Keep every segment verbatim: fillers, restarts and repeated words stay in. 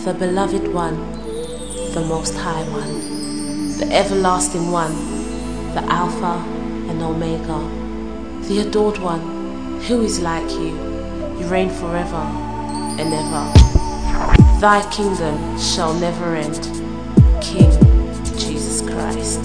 the beloved one, the Most High One, the everlasting one, the Alpha and Omega, the adored one, who is like you. You reign forever and ever. Thy kingdom shall never end. King Jesus Christ.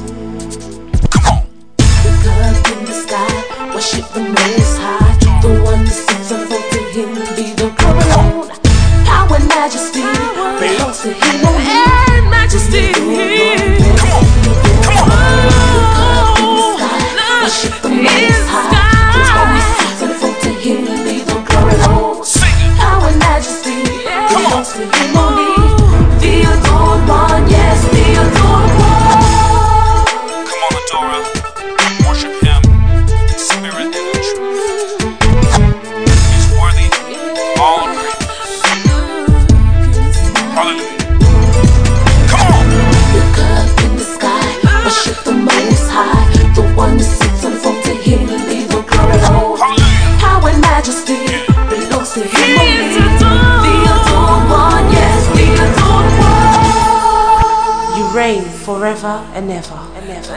Look up in the sky, worship the Most High, the one that sits on throne. To Him be the glory alone. Power and majesty belongs to Him alone. And majesty. Come on, come on. Look up in the sky, worship the Most High, the one that sits on throne. To Him be the glory alone. Power and majesty belongs to Him only. The adored one, yes, the adored one. Come on, Adora, worship Him in spirit and in truth. He's worthy of all praise. Hallelujah. Come on. Look up in the sky, worship the Most High, the one that sits on the throne. To Him be the glory alone. Hallelujah. Power and majesty belongs to Him only. He's adored. The adored one, yes, the adored one. You reign forever and ever and ever.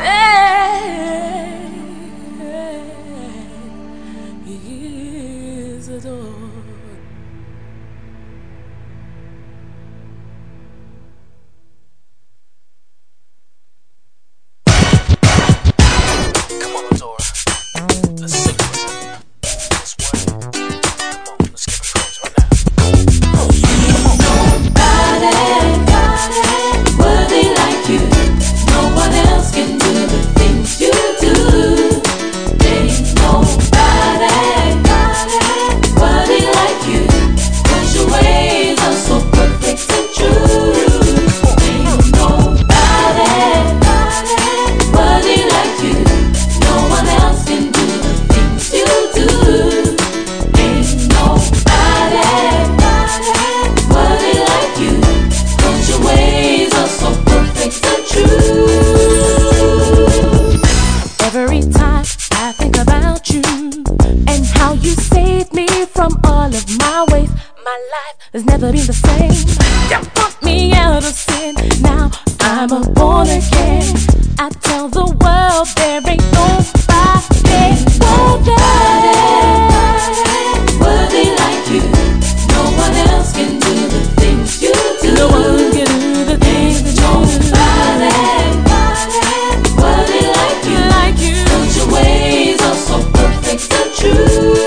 He is adored. Come on, Adora. Let's sing it. It's worthy. Come on, let's give Him praise right now. Nobody worthy like you. No one else can do the things you do. Ain't nobody worthy like you. 'Cause your ways are so perfect and true. Ain't nobody worthy like you. No one else can do the things you do. Ain't nobody worthy like you. 'Cause your ways are so perfect and true. Every time I think about you and how you saved me from all of my ways, my life has never been the same. You brought me out of sin, now I'm a born again. I tell the world there ain't nobody, nobody Worthy like you. No one else can do the things you do. No one can do the things that you do. Nobody worthy like you. Like you. 'Cause your ways are so perfect and true.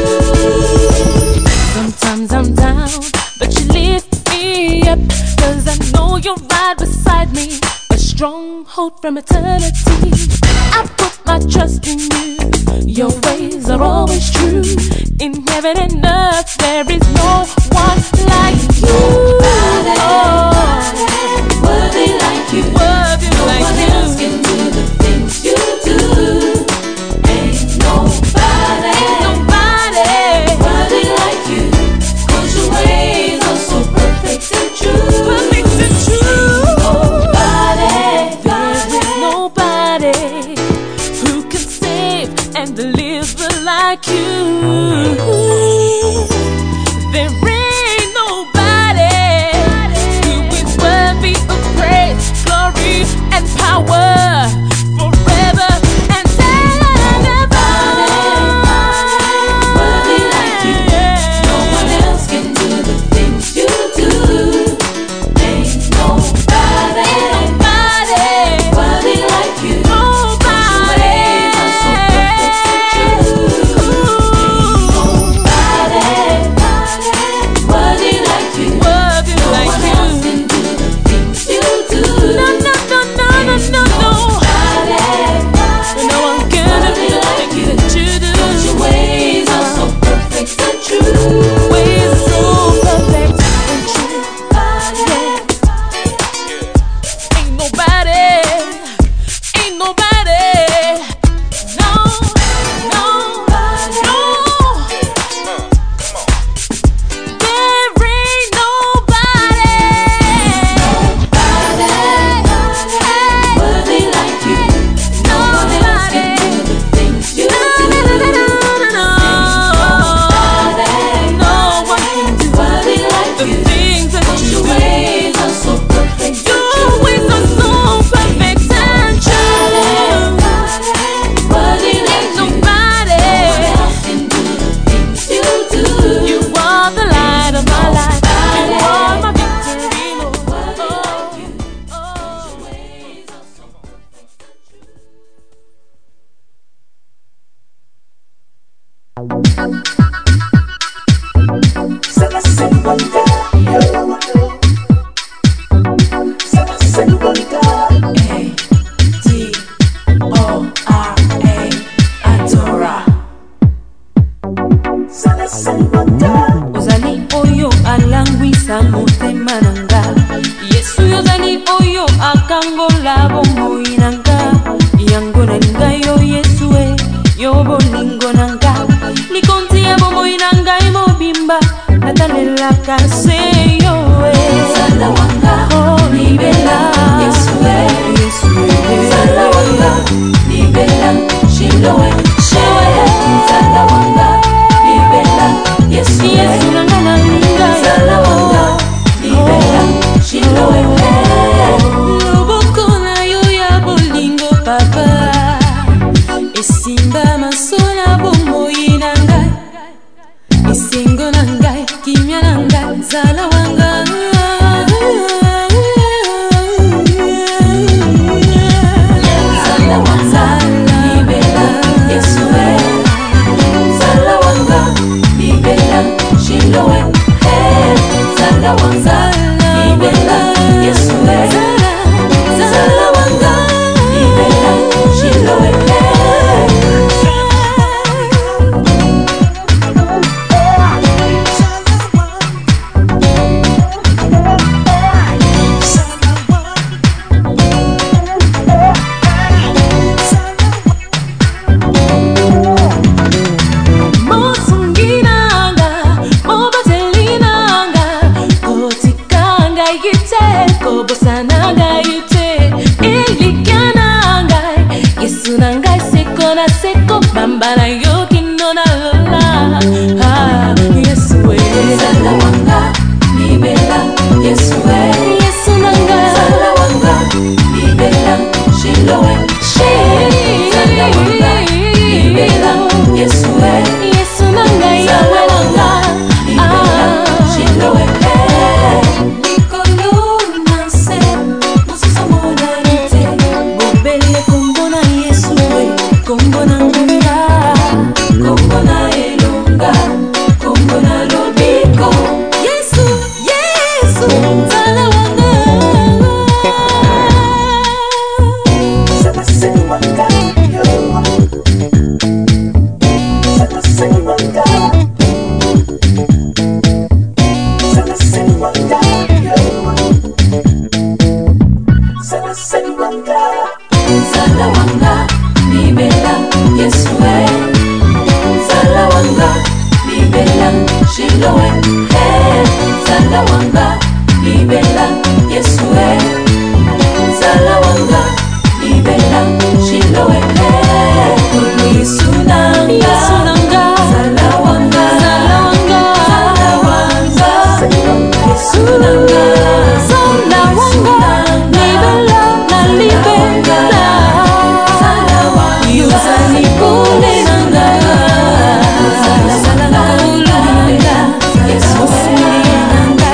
Sometimes I'm down, but you lift me up. 'Cause I know you're right beside me, a stronghold from eternity. I put my trust in you, your ways are always true. In heaven and earth there is no one like you. Nobody worthy like you. Worthy No like one you. else can do the things you do. Ain't nobody Nobody worthy like you. 'Cause your ways are so perfect and true. perfect and true. Nobody There is nobody who can save and deliver like you. There ain't nobody who is worthy of praise, glory, natalelaka se yo Nzala wanga libela Yesue Nzala wanga libela Shilowe Nzala wanga libela Yesue Nzala wanga libela Shilowe loboko na yo ya bolingo papa esimba masona bomoi na ngai esengo na ngai kimia na ngai nzala wanga Nzala wanga libela Yesue Nzala wanga libela Shilowe Nzala wanga libela Yesue Nzala wanga libela Shilowe Bosana yute ilikana ngai Yesu na ngai seko na seko bamba na yo kino na lola ah Yesu we Nzala wanga libela Yesue Yesu na ngai Nzala wanga libela Shilowe Nzala wanga libela Yesue Yesu na ngai yawe na ngai libela Shilowe Nzala wanga libela Yesue Nzala wanga libela Shilowe Nzala wanga libela Yesue Nzala wanga libela Shilowe Yesu nanga Nzala wanga Nzala wanga Yesu nanga Nzala wanga libela na libela Nzala wanga Yuzani kule nanga Nzala wanga Yesu nanga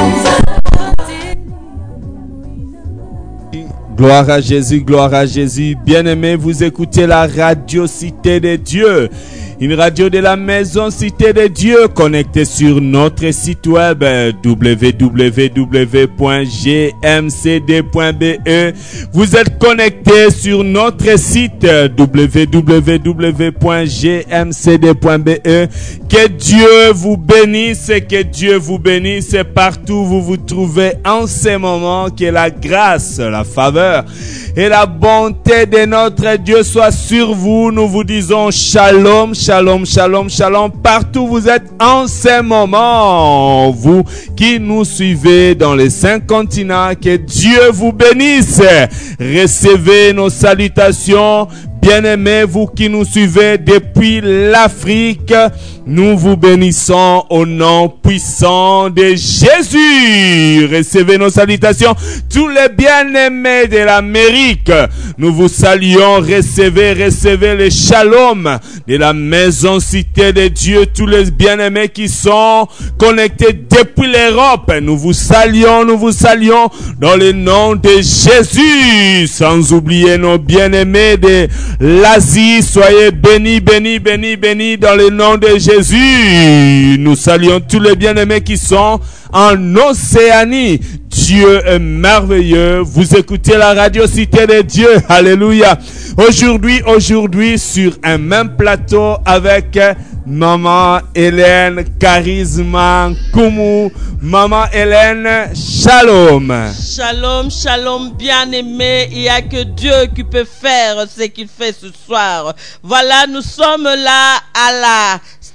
Gloire à Jésus, gloire à Jésus. Bien-aimés, vous écoutez la radio Cité de Dieu. Une radio de la maison Cité de Dieu connectée sur notre site web w w w point g m c d point b e. Vous êtes connectés sur notre site w w w point g m c d point b e. Que Dieu vous bénisse, que Dieu vous bénisse partout où vous vous trouvez en ce moment. Que la grâce, la faveur et la bonté de notre Dieu soit sur vous. Nous vous disons shalom, shalom, shalom, shalom. Partout où vous êtes en ce moment, vous qui nous suivez dans les cinq continents, que Dieu vous bénisse. Recevez nos salutations. Bien-aimés, vous qui nous suivez depuis l'Afrique, nous vous bénissons au nom puissant de Jésus. Recevez nos salutations. Tous les bien-aimés de l'Amérique, nous vous saluons. Recevez, recevez le shalom de la maison Cité de Dieu. Tous les bien-aimés qui sont connectés depuis l'Europe, nous vous saluons, nous vous saluons dans le nom de Jésus. Sans oublier nos bien-aimés de l'Asie, soyez bénis, bénis, bénis, bénis dans le nom de Jésus. Nous saluons tous les bien-aimés qui sont en Océanie. Dieu est merveilleux. Vous écoutez la radio Cité de Dieu. Alléluia. Aujourd'hui, aujourd'hui, sur un même plateau avec Maman Hélène Charisma Kumu. Maman Hélène, shalom. Shalom, shalom, bien-aimé. Il n'y a que Dieu qui peut faire ce qu'il fait ce soir. Voilà, nous sommes là à la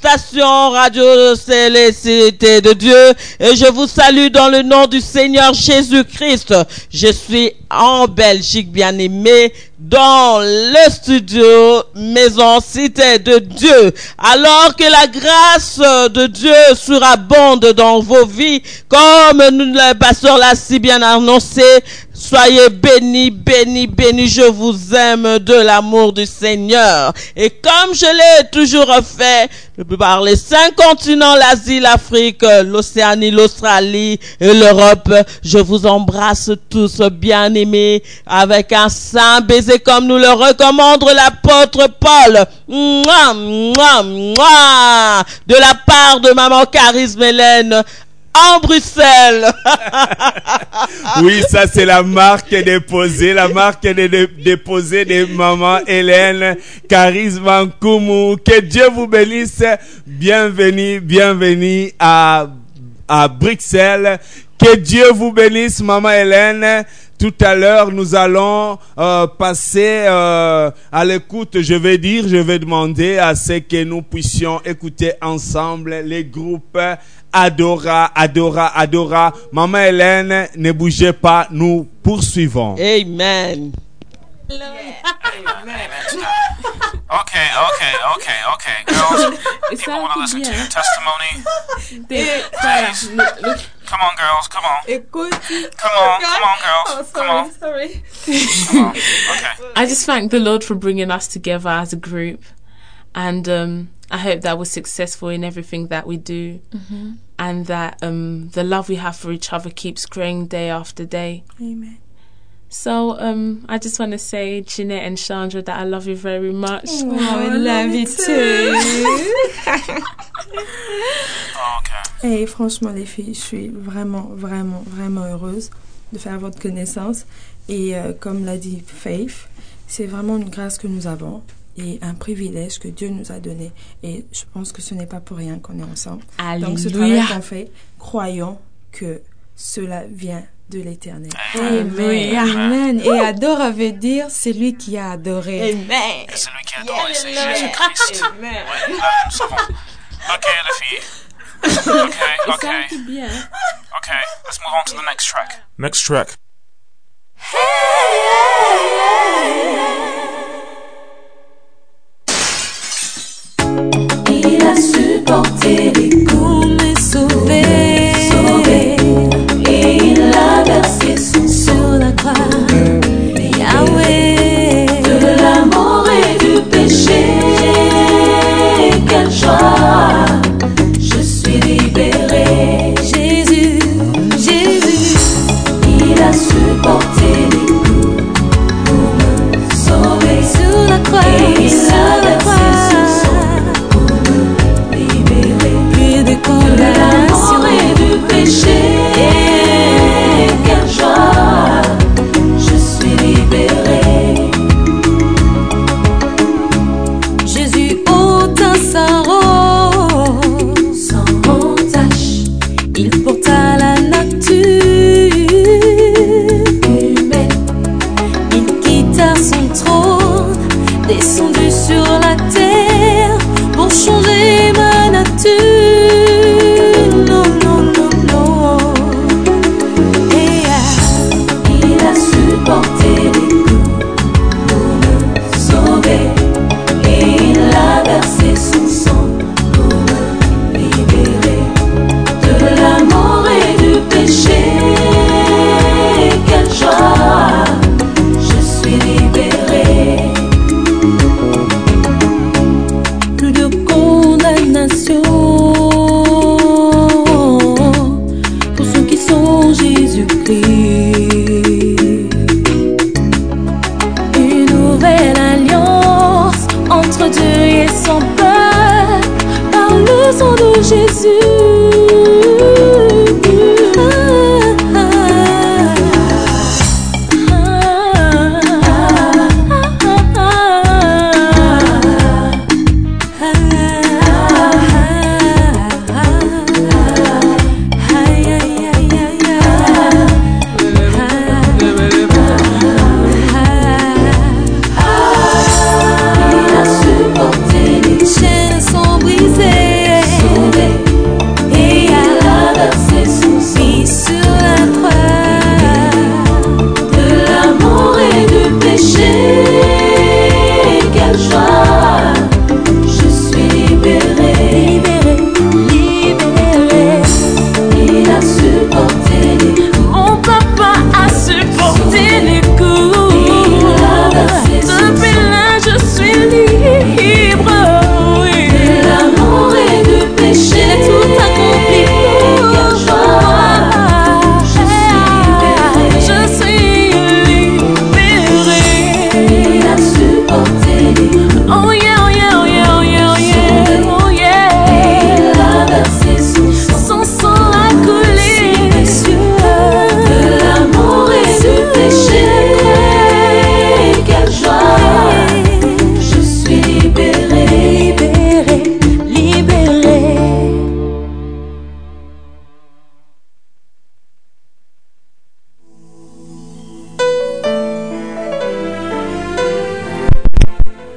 station Radio Céleste de Dieu et je vous salue dans le nom du Seigneur Jésus-Christ. Je suis en Belgique, bien-aimé, dans le studio Maison Cité de Dieu. Alors que la grâce de Dieu surabonde dans vos vies, comme nous, le pasteur l'a si bien annoncé, soyez bénis, bénis, bénis, je vous aime de l'amour du Seigneur. Et comme je l'ai toujours fait, par les cinq continents, l'Asie, l'Afrique, l'Océanie, l'Australie et l'Europe, je vous embrasse tous bien-aimés avec un saint baiser comme nous le recommande l'apôtre Paul. Mouah, mouah, mouah, de la part de maman Charisme Hélène en Bruxelles. Oui, ça c'est la marque déposée, la marque de, de, déposée de maman Hélène Charisme Nkumu. Que Dieu vous bénisse. Bienvenue, bienvenue à, à Bruxelles. Que Dieu vous bénisse, maman Hélène. Tout à l'heure, nous allons euh, passer euh, à l'écoute. Je vais dire, je vais demander à ce que nous puissions écouter ensemble les groupes Adora, Adora, Adora. Maman Hélène, ne bougez pas, nous poursuivons. Amen. Okay, okay, okay, okay. Girls, people want to listen to your testimony. Please. Come on, girls, come on. Écoute. Come on, come on, girls. Oh, Come sorry, on. sorry. Come on. Okay. I just thank the Lord for bringing us together as a group, and um, I hope that we're successful in everything that we do, mm-hmm. and that um, the love we have for each other keeps growing day after day. Amen. So um, I just want to say, Jeanette and Chandra, that I love you very much. Oh, I love you too. Okay. Et franchement, les filles, je suis vraiment, vraiment, vraiment heureuse de faire votre connaissance. Et euh, comme l'a dit Faith, c'est vraiment une grâce que nous avons et un privilège que Dieu nous a donné. Et je pense que ce n'est pas pour rien qu'on est ensemble. Alléluia. Donc ce travail qu'on fait, croyons que cela vient de l'Éternel. Amen. Amen. Et adore veut dire celui qui a adoré. Amen. Et celui qui adore, c'est Jésus-Christ. Oui, là, nous savons. Ok, les filles. Okay, okay. Okay, let's move on to the next track. Next track. Il a supporté les coups, mais sauvé, sauvé, et il a versé son sang sur la croix. Yahweh, de la mort et du péché, quelle joie, je suis libéré. Jésus, Jésus, il a supporté les coups pour me sauver sur la croix, et il a versé son sang pour me libérer. Plus de condamnation et du péché, quelle joie, je suis libéré. Jésus ôta sa robe sans tache, il porta la nature humaine, il quitta son trône, descendu sur la terre pour changer ma nature. Non, non, non, non. Et ah, il a supporté les coups pour me sauver, et il a versé son sang pour me libérer de la mort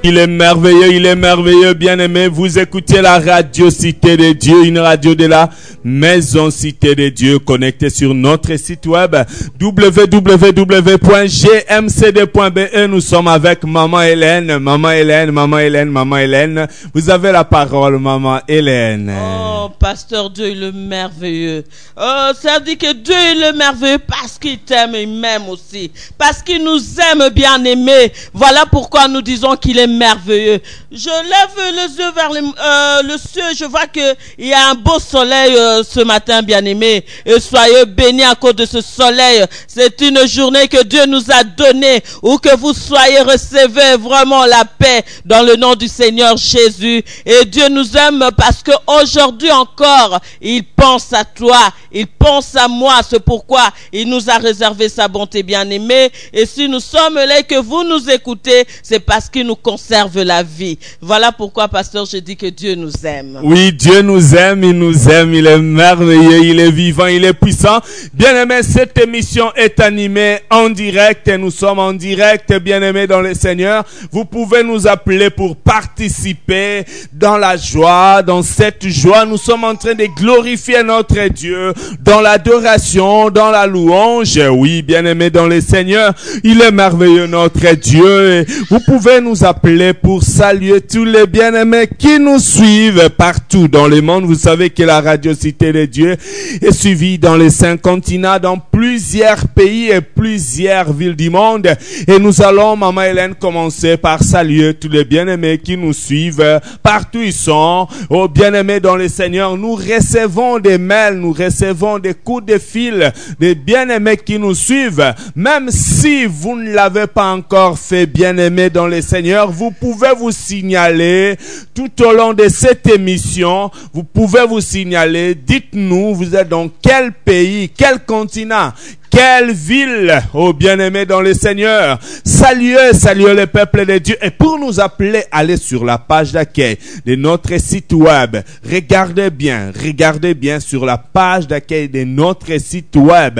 Il est merveilleux, il est merveilleux, bien-aimé. Vous écoutez la radio Cité de Dieu, une radio de la Maison Cité de Dieu, connectée sur notre site web w w w point g m c d point b e. Nous sommes avec Maman Hélène, Maman Hélène, Maman Hélène, Maman Hélène. Vous avez la parole, Maman Hélène. Oh, Pasteur Dieu est le merveilleux. Oh, ça dit que Dieu est le merveilleux parce qu'il t'aime, il m'aime aussi. Parce qu'il nous aime, bien-aimé. Voilà pourquoi nous disons qu'il est merveilleux. Je lève les yeux vers le, euh, le ciel, je vois que il y a un beau soleil euh, ce matin, bien-aimé. Et soyez bénis à cause de ce soleil. C'est une journée que Dieu nous a donnée. Où que vous soyez, recevez vraiment la paix dans le nom du Seigneur Jésus. Et Dieu nous aime parce que aujourd'hui encore, il pense à toi. Il pense à moi. C'est pourquoi il nous a réservé sa bonté, bien-aimé. Et si nous sommes là et que vous nous écoutez, c'est parce qu'il nous conserve la vie. Voilà pourquoi, pasteur, je dis que Dieu nous aime. Oui, Dieu nous aime, il nous aime, il est merveilleux, il est vivant, il est puissant. Bien-aimé, cette émission est animée en direct et nous sommes en direct, bien-aimé dans le Seigneur. Vous pouvez nous appeler pour participer dans la joie, dans cette joie. Nous sommes en train de glorifier notre Dieu dans l'adoration, dans la louange. Oui, bien-aimé dans le Seigneur, il est merveilleux notre Dieu. Et vous pouvez nous appeler pour saluer tous les bien-aimés qui nous suivent partout dans le monde. Vous savez que la radio Cité de Dieu est suivie dans les cinq continents, dans plusieurs pays et plusieurs villes du monde. Et nous allons, Maman Hélène, commencer par saluer tous les bien-aimés qui nous suivent partout ils sont. Oh, bien-aimés dans le Seigneur, nous recevons des mails, nous recevons des coups de fil, des bien-aimés qui nous suivent. Même si vous ne l'avez pas encore fait, bien-aimés dans le Seigneur, vous pouvez vous signaler tout au long de cette émission. Vous pouvez vous signaler. Dites-nous, vous êtes dans quel pays, quel continent, quelle ville, oh bien-aimés dans le Seigneur. Saluez, saluez le peuple de Dieu. Et pour nous appeler, allez sur la page d'accueil de notre site web. Regardez bien, regardez bien sur la page d'accueil de notre site web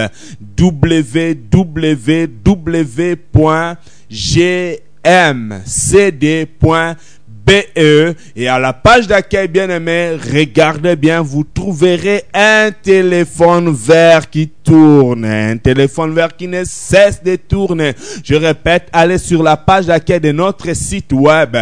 w w w point g m c d point b e. Et à la page d'accueil, bien-aimé, regardez bien, vous trouverez un téléphone vert qui tourne, un téléphone vert qui ne cesse de tourner. Je répète, allez sur la page d'accueil de notre site web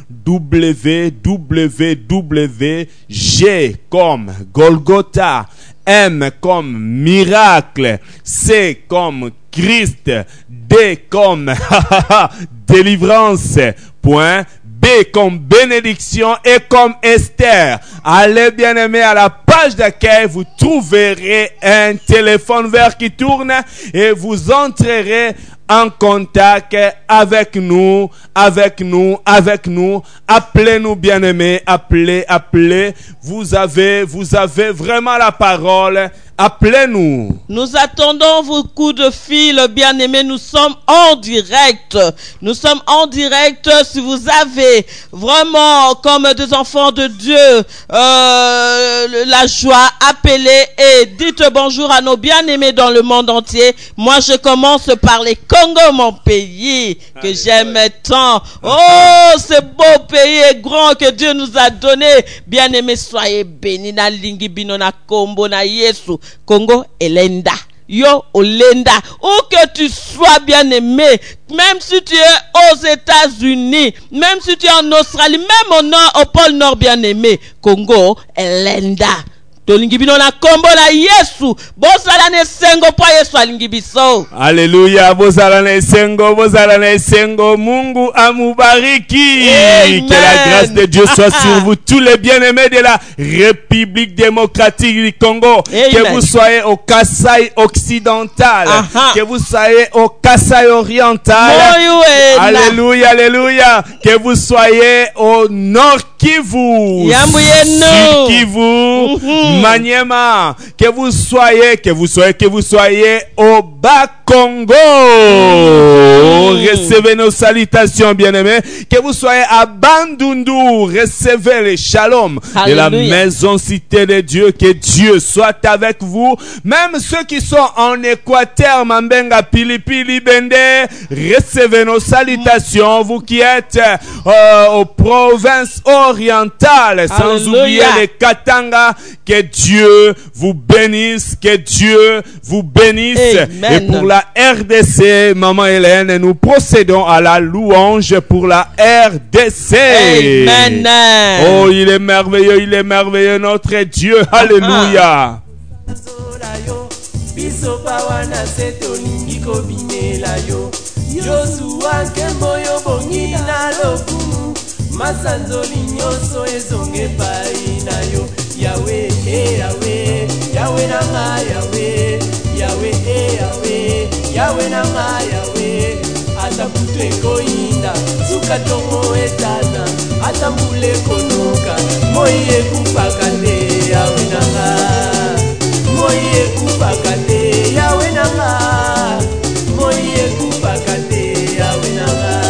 w w w point g comme Golgotha, M comme miracle, C comme Christ, D comme délivrance, point, B comme bénédiction et comme Esther. Allez bien aimé à la page d'accueil, vous trouverez un téléphone vert qui tourne et vous entrerez en contact avec nous, avec nous, avec nous. Appelez-nous bien-aimés, appelez, appelez. Vous avez, vous avez vraiment la parole. Appelez-nous. Nous attendons vos coups de fil, bien-aimés. Nous sommes en direct. Nous sommes en direct. Si vous avez vraiment, comme des enfants de Dieu, euh, la joie, appelez et dites bonjour à nos bien-aimés dans le monde entier. Moi, je commence par les Congo, mon pays, que j'aime tant. Oh, ce beau pays est grand que Dieu nous a donné. Bien-aimés, soyez bénis. Na lingi bino na kombo na Yesu. Congo elenda. Yo olenda. Où que tu sois, bien-aimé, même si tu es aux États-Unis, même si tu es en Australie, même au nord, au pôle nord, bien-aimé, Congo elenda. Tolingi bino na kombo na Yesu. Bozala ne sengo pa Yesu alingi biso. Alléluia. Bozala ne sengo, bozala ne sengo. Mungu amubariki. Amen. Que la grâce de Dieu soit sur vous tous les bien-aimés de la République démocratique du Congo. Amen. Que vous soyez au Kasaï occidental, Aha. que vous soyez au Kasaï oriental. Alléluia, alléluia. Que vous soyez au Nord Kivu, Yambu yenu. Sud Kivu, Mhm. Maniema, que vous soyez, que vous soyez, que vous soyez au bas Congo. Mm. Recevez nos salutations, bien-aimés. Que vous soyez à Bandundu, recevez le shalom Alléluia. De la maison Cité de Dieu. Que Dieu soit avec vous. Même ceux qui sont en Équateur, Mambenga, Pilipili, Bende, recevez nos salutations. Vous qui êtes euh, aux provinces orientales, sans Alléluia. Oublier les Katanga, que Dieu vous bénisse, que Dieu vous bénisse. Amen. Et pour la R D C, Maman Hélène, nous procédons à la louange pour la R D C. Amen. Oh, il est merveilleux, il est merveilleux, notre Dieu. Alléluia. Masanzoli nyoso ezonge pai na yo Yahweh, eh, Yahweh, Yahweh nanga Yahweh, Yahweh, eh, Yahweh, Yahweh nanga Yahweh. Ata kutu ekoinda, suka tongo etana, ata mbule konoka, moi ekupaka te Yahweh nanga, moi ekupaka te Yahweh nanga, moi ekupaka te Yahweh nanga.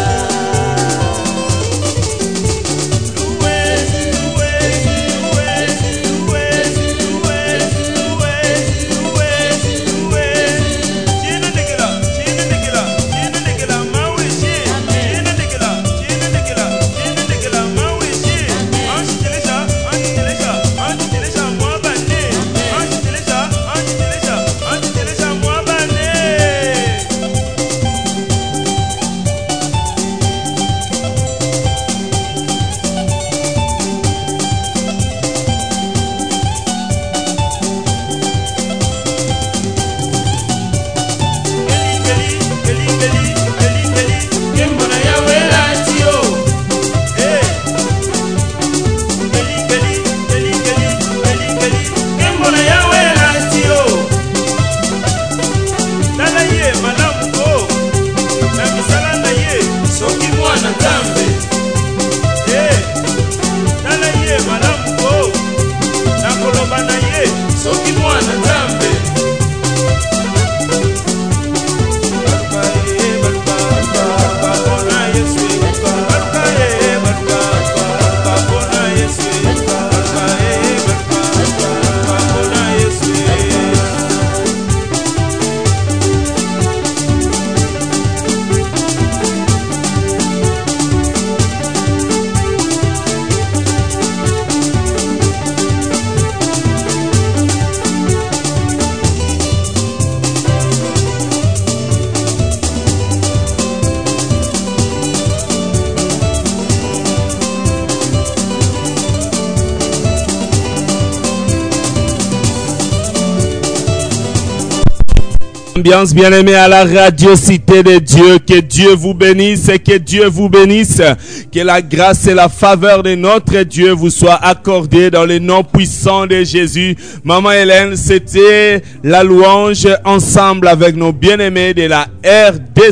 Ambiance bien-aimée à la radio Cité de Dieu. Que Dieu vous bénisse et que Dieu vous bénisse. Que la grâce et la faveur de notre Dieu vous soient accordées dans le nom puissant de Jésus. Maman Hélène, c'était la louange ensemble avec nos bien-aimés de la R D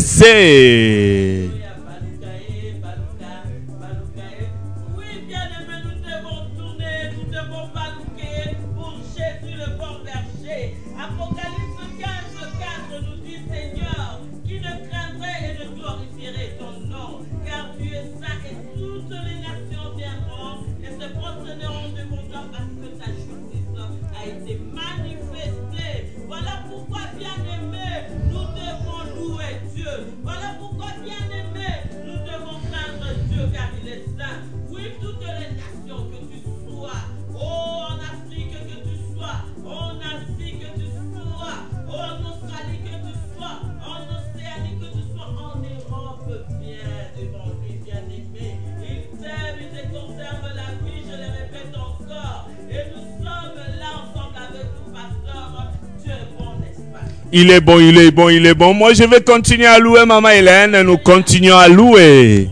C. Il est bon, il est bon, il est bon. Moi, je vais continuer à louer Maman Hélène. Nous continuons à louer.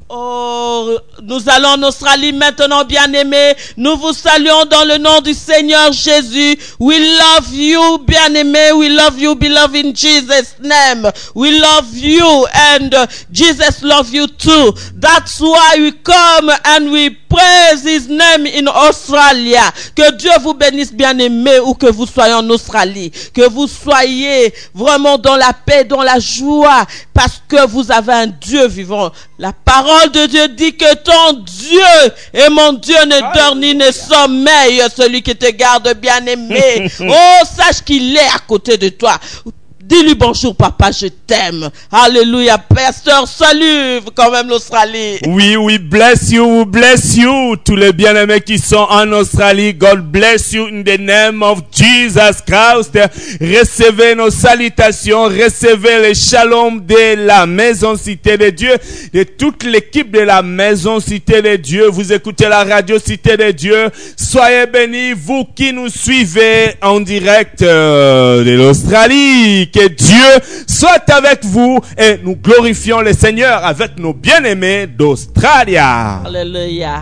Oh, nous allons en Australie maintenant, bien-aimés. Nous vous saluons dans le nom du Seigneur Jésus. We love you, bien-aimés. We love you, beloved, in Jesus' name. We love you, and uh, Jesus loves you too. That's why we come and we praise His name in Australia. Que Dieu vous bénisse, bien-aimés, où que vous soyez en Australie. Que vous soyez vraiment dans la paix, dans la joie, parce que vous avez un Dieu vivant. La parole de Dieu dit que ton Dieu et mon Dieu ne dort ni ne sommeille, celui qui te garde, bien-aimé. Oh, sache qu'il est à côté de toi. Dis-lui bonjour, papa, je t'aime. Alléluia. Pasteur, salut quand même l'Australie. Oui, oui, bless you, bless you. Tous les bien-aimés qui sont en Australie, God bless you in the name of Jesus Christ. Recevez nos salutations, recevez le shalom de la Maison Cité de Dieu, de toute l'équipe de la Maison Cité de Dieu. Vous écoutez la radio Cité de Dieu. Soyez bénis, vous qui nous suivez en direct euh, de l'Australie. Que Dieu soit avec vous et nous glorifions le Seigneur avec nos bien-aimés d'Australie. Alléluia.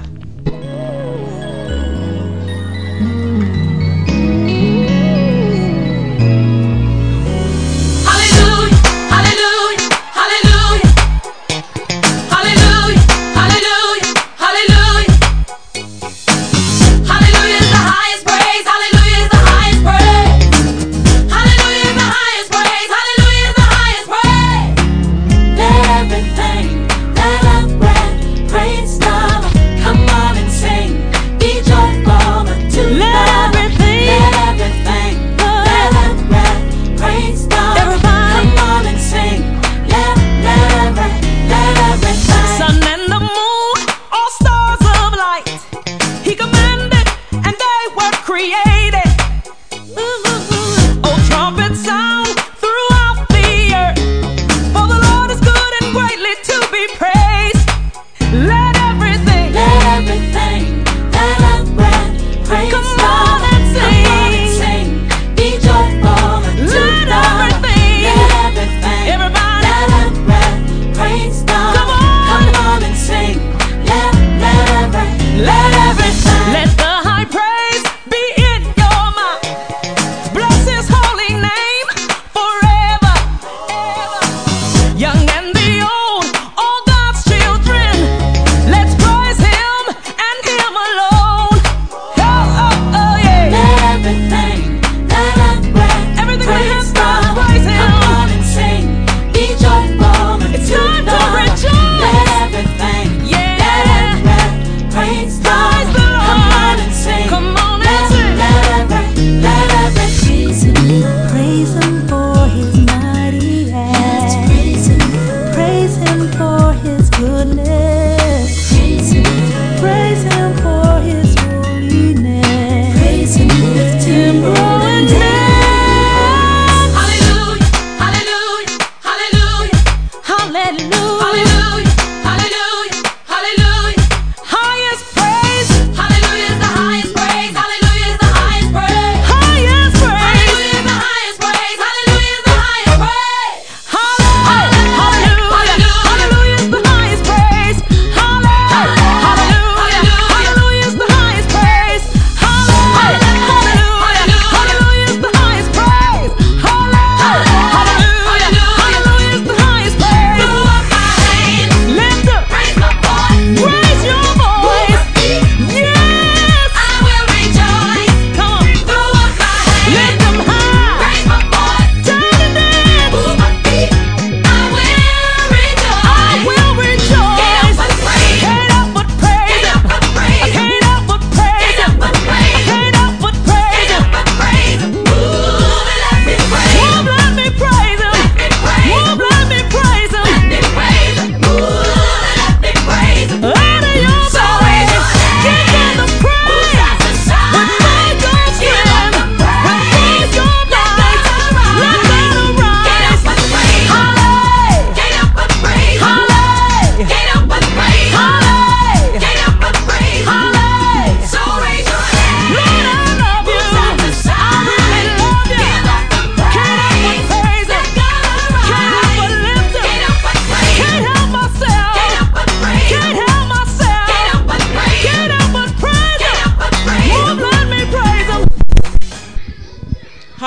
Everything that I've read, praise God, come on.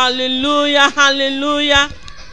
Alléluia, alléluia.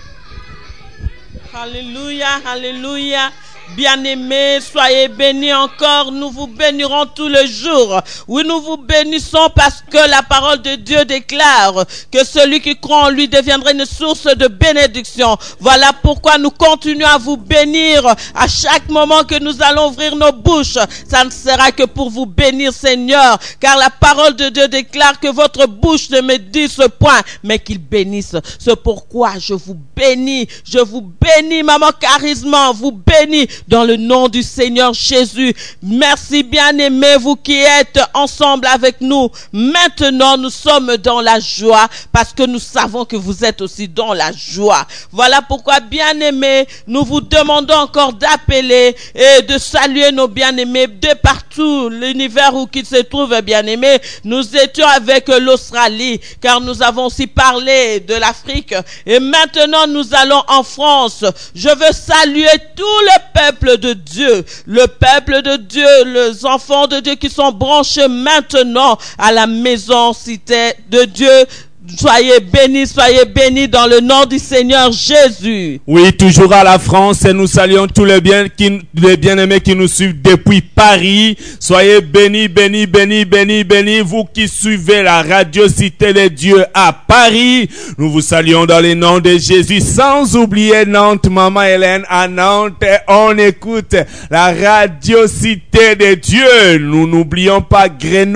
Alléluia, alléluia. Bien-aimés, soyez bénis encore. Nous vous bénirons tous les jours. Oui, nous vous bénissons parce que la parole de Dieu déclare que celui qui croit en lui deviendra une source de bénédiction. Voilà pourquoi nous continuons à vous bénir à chaque moment que nous allons ouvrir nos bouches. Ça ne sera que pour vous bénir, Seigneur, car la parole de Dieu déclare que votre bouche ne médise point, mais qu'il bénisse. C'est pourquoi je vous bénis. Je vous bénis, Maman Charisma, vous bénis dans le nom du Seigneur Jésus. Merci, bien-aimés, vous qui êtes ensemble avec nous. Maintenant, nous sommes dans la joie parce que nous savons que vous êtes aussi dans la joie. Voilà pourquoi, bien-aimés, nous vous demandons encore d'appeler et de saluer nos bien-aimés de partout, l'univers où qu'ils se trouvent, bien-aimés. Nous étions avec l'Australie car nous avons aussi parlé de l'Afrique et maintenant nous allons en France. Je veux saluer tout le peuple de Dieu, le peuple de Dieu, les enfants de Dieu qui sont branchés maintenant à la maison cité de Dieu. Soyez bénis, soyez bénis dans le nom du Seigneur Jésus. Oui, toujours à la France, et nous saluons tous les bien qui, les bien-aimés qui nous suivent depuis Paris. Soyez bénis, bénis, bénis, bénis, bénis. Vous qui suivez la radio Cité des Dieux à Paris, nous vous saluons dans le nom de Jésus. Sans oublier Nantes, Maman Hélène à Nantes. On écoute la radio Cité des Dieux. Nous n'oublions pas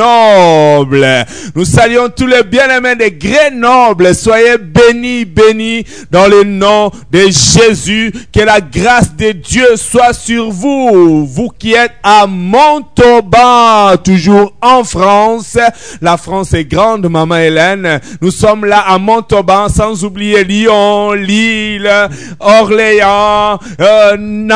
Grenoble. Nous saluons tous les bien-aimés de Grenoble. Noble, soyez bénis, bénis dans le nom de Jésus. Que la grâce de Dieu soit sur vous. Vous qui êtes à Montauban, toujours en France. La France est grande, Maman Hélène. Nous sommes là à Montauban, sans oublier Lyon, Lille, Orléans, euh,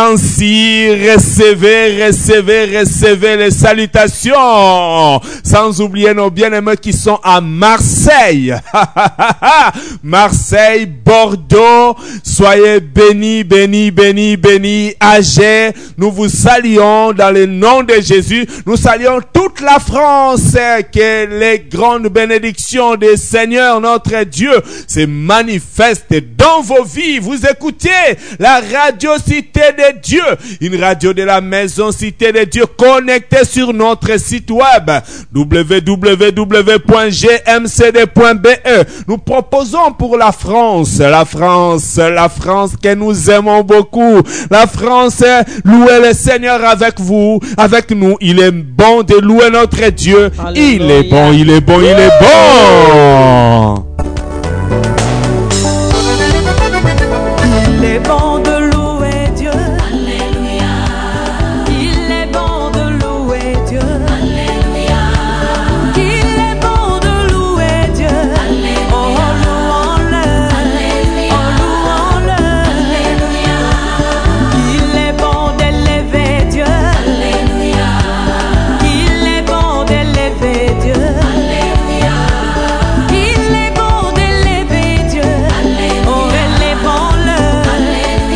Nancy. Recevez, recevez, recevez les salutations. Sans oublier nos bien-aimés qui sont à Marseille. Marseille, Bordeaux, soyez bénis, bénis, bénis, bénis. Agé, nous vous saluons dans le nom de Jésus. Nous saluons toute la France. Que les grandes bénédictions du Seigneur notre Dieu se manifestent dans vos vies. Vous écoutez la radio Cité des Dieux, une radio de la maison Cité des Dieux connectée sur notre site web w w w point g m c d point b e. Nous proposons pour la France, la France, la France que nous aimons beaucoup. La France, louez le Seigneur avec vous, avec nous. Il est bon de louer notre Dieu. Alléluia. Il est bon, il est bon, il est bon. Il est bon de louer Dieu. Alléluia. Il est bon de louer Dieu. Alléluia. Il est bon de louer Dieu. Alléluia. Oh, louons-le. Alléluia. Oh, louons-le. Alléluia. Il est bon d'élever Dieu. Alléluia. Il est bon d'élever Dieu. Alléluia. Il est bon d'élever Dieu. Alléluia. Oh, élevons-le. Alléluia.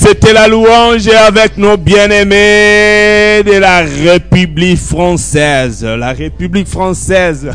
c'était la louange avec nos bien-aimés de la République française. La République française.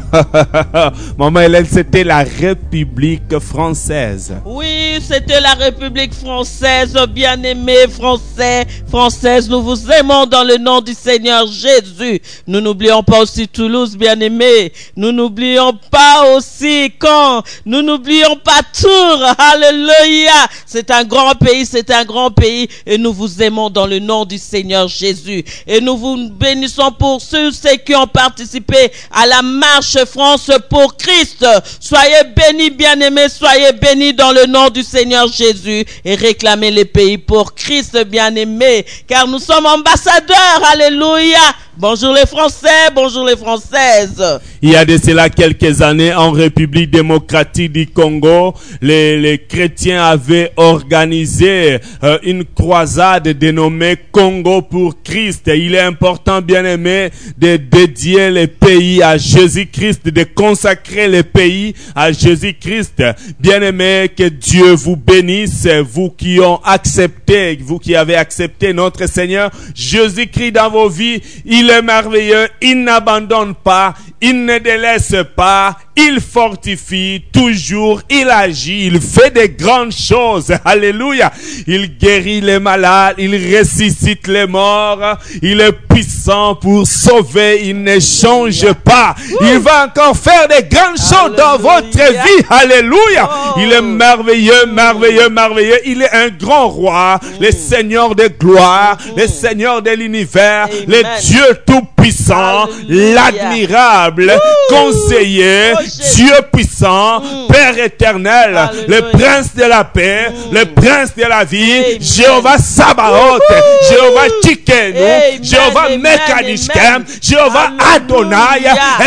Maman Hélène, c'était la République française. Oui, c'était la République française, bien-aimés français, françaises. Nous vous aimons dans le nom du Seigneur Jésus. Nous n'oublions pas aussi Toulouse, bien-aimés. Nous n'oublions pas aussi Caen. Nous n'oublions pas Tours. Alléluia. C'est un grand pays, c'est un grand pays. Et nous vous aimons dans le nom du Seigneur Jésus. Et nous vous bénissons pour ceux, ceux qui ont participé à la marche France pour Christ. Soyez bénis, bien-aimés. Soyez bénis dans le nom du Seigneur Jésus. Et réclamez les pays pour Christ, bien-aimés. Car nous sommes ambassadeurs. Alléluia. Bonjour les Français, bonjour les Françaises. Il y a de cela quelques années, en République démocratique du Congo, les, les chrétiens avaient organisé euh, une croisade dénommée Congo pour Christ. Et il est important, bien aimé, de dédier les pays à Jésus-Christ, de consacrer les pays à Jésus-Christ. Bien aimé, que Dieu vous bénisse, vous qui ont accepté, vous qui avez accepté notre Seigneur Jésus-Christ dans vos vies. Il est merveilleux, il n'abandonne pas, il ne délaisse pas, il fortifie toujours, il agit, il fait des grandes choses. Alléluia. Il guérit les malades, il ressuscite les morts, il est puissant pour sauver, il ne change pas. Il va encore faire des grandes choses dans votre vie. Alléluia. Il est merveilleux, merveilleux, merveilleux. Il est un grand roi, le Seigneur de gloire, le Seigneur de l'univers, le Dieu tout-puissant, l'admirable, conseiller, Dieu puissant, mm. Père éternel, Alléluia. Le prince de la paix, mm. Le prince de la vie, Amen. Jéhovah Sabaoth, Woo. Jéhovah Tchikenu, Amen. Jéhovah Mekadishkem, Jéhovah Adonai,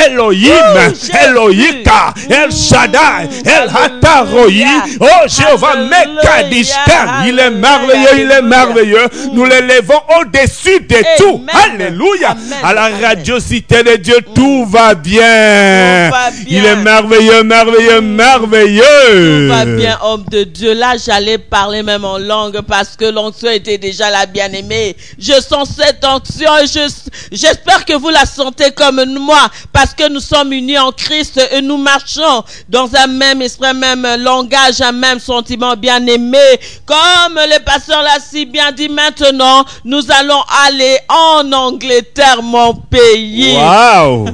Elohim, Elohika, El Shaddai, El Hataroi, oh Jéhovah Mekadishkem, il est merveilleux, il est merveilleux, mm. Nous l'élevons au-dessus de Amen. Tout, Alléluia. Amen. À la radio Cité de Dieu, mm. Tout va bien, tout va bien. Il est merveilleux, merveilleux, merveilleux. Tout va bien, homme de Dieu. Là, j'allais parler même en langue parce que l'onction était déjà la bien-aimée. Je sens cette onction et je, j'espère que vous la sentez comme moi parce que nous sommes unis en Christ et nous marchons dans un même esprit, un même langage, un même sentiment bien-aimé. Comme le pasteur l'a si bien dit maintenant, nous allons aller en Angleterre, mon pays. Wow!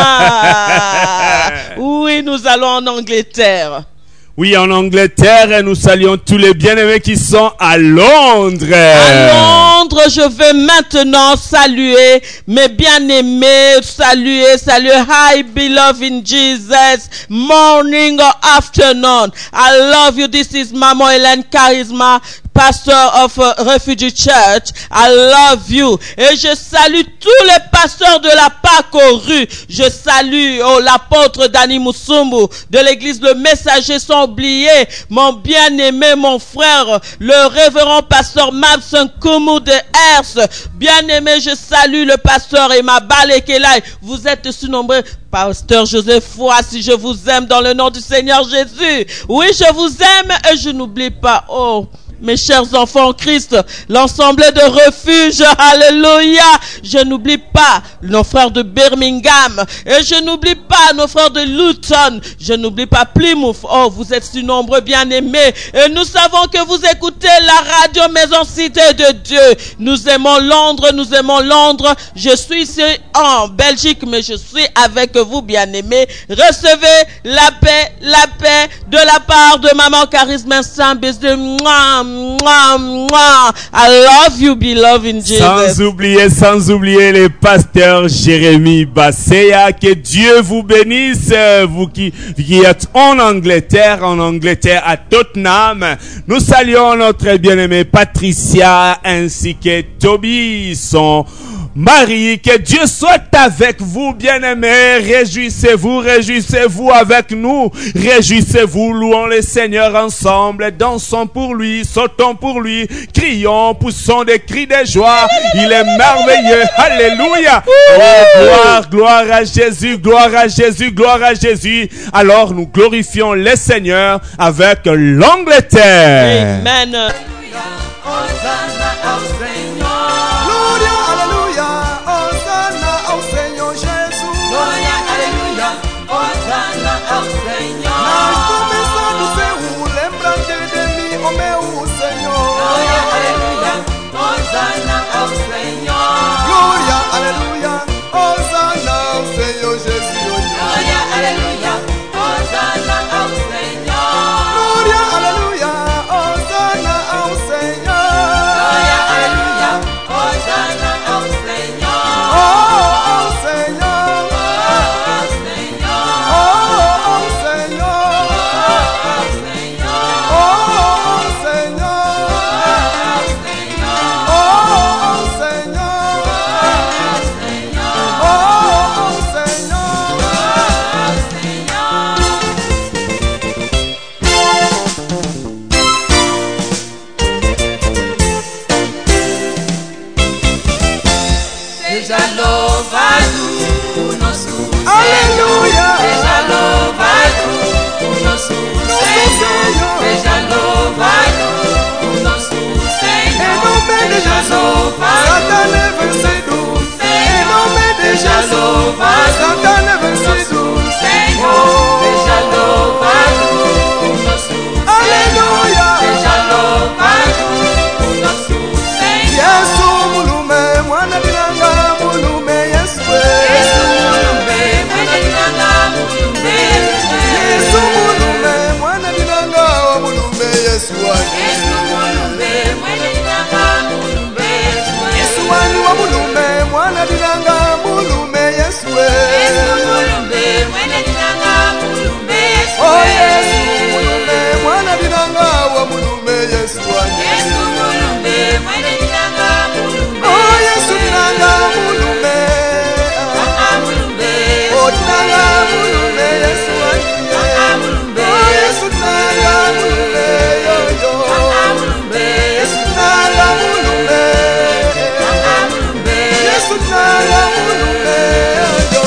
Ah, oui, nous allons en Angleterre. Oui, en Angleterre, et nous saluons tous les bien-aimés qui sont à Londres. À Londres, je vais maintenant saluer mes bien-aimés, saluer, saluer. Hi, beloved in Jesus, morning or afternoon. I love you. This is Maman Hélène Charisma, pastor of uh, Refugee Church. I love you. Et je salue tous les pasteurs de la Pâque aux rues. Je salue oh, l'apôtre Dani Moussoumou de l'église Le Messager sans oublier mon bien-aimé, mon frère, le révérend pasteur Mabson Koumou de Hers. Bien-aimé, je salue le pasteur Emma Balekelai. Vous êtes si nombreux. Pasteur Joseph Foissi, je vous aime dans le nom du Seigneur Jésus. Oui, je vous aime et je n'oublie pas. Oh, mes chers enfants en Christ, l'ensemble de refuge, alléluia. Je n'oublie pas nos frères de Birmingham et je n'oublie pas nos frères de Luton. Je n'oublie pas Plymouth. Oh, vous êtes si nombreux bien-aimés et nous savons que vous écoutez la radio Maison Cité de Dieu. Nous aimons Londres, nous aimons Londres. Je suis ici en Belgique, mais je suis avec vous bien-aimés. Recevez la paix, la paix de la part de Maman Charisme Saint-Bis de moi. Mouah, mouah. I love you, beloved in Jesus. Sans oublier, sans oublier les pasteurs Jérémy Basseya. Que Dieu vous bénisse, vous qui, qui êtes en Angleterre, en Angleterre à Tottenham. Nous saluons notre bien-aimée Patricia ainsi que Toby, son Marie. Que Dieu soit avec vous, bien-aimés. Réjouissez-vous, réjouissez-vous avec nous. Réjouissez-vous, louons le Seigneur ensemble. Dansons pour lui, sautons pour lui, crions, poussons des cris de joie. Il est merveilleux. Alléluia. Oh, gloire, gloire à Jésus, gloire à Jésus, gloire à Jésus. Alors nous glorifions le Seigneur avec l'Angleterre. Amen. Hosanna ao Senhor. Glória, aleluia, Hosanna ao Senhor Jesus. Glória, aleluia, Hosanna ao Senhor. Nas promessas do Senhor, lembra-te de mim, ó meu Senhor. Glória, aleluia, Hosanna ao Senhor. Glória, aleluia, Hosanna ao Senhor Jesus. Glória, aleluia, Hosanna ao Senhor. Glória, aleluia, Hosanna ao Senhor. Glória, aleluia, Hosanna ao Senhor. Oh, ao Senhor. Oh, ao Senhor. Oh, ao Senhor. Oh, ao Senhor. Oh, ao Senhor. Oh, ao Senhor. Seja louvado o nosso Aleluia. Seja louvado o nosso Senhor. Seja louvado o nosso Senhor. Em nome de Jesus, Satã é vencido. Em nome de Jesus, Satã é vencido. Senhor, seja louvado o nosso Aleluia. Seja louvado o nosso Senhor. Yesu mulume mwana dinanga mulume Yesu. Yesu mulume mwana dinanga mulume Yesu. Yesu mulume mwana dinanga mulume Yesu. Yesu mulume mwana dinanga mulume Yesu. Yesu wanu wa mulume mwana dinanga mulume Yesu. Yesu mulume mwana dinanga mulume Yesu. Oh Yesu mulume mwana dinanga wa mulume Yesu. Yesu mulume mwana dinanga mulume. Oh Yesu dinanga mulume. Ah mulume. Oh dinanga mulume Yesu. Ah mulume. Oh Yesu dinanga mulume yo yo. Ah mulume. Yesu dinanga mulume. Ah mulume. Yesu dinanga mulume yo yo.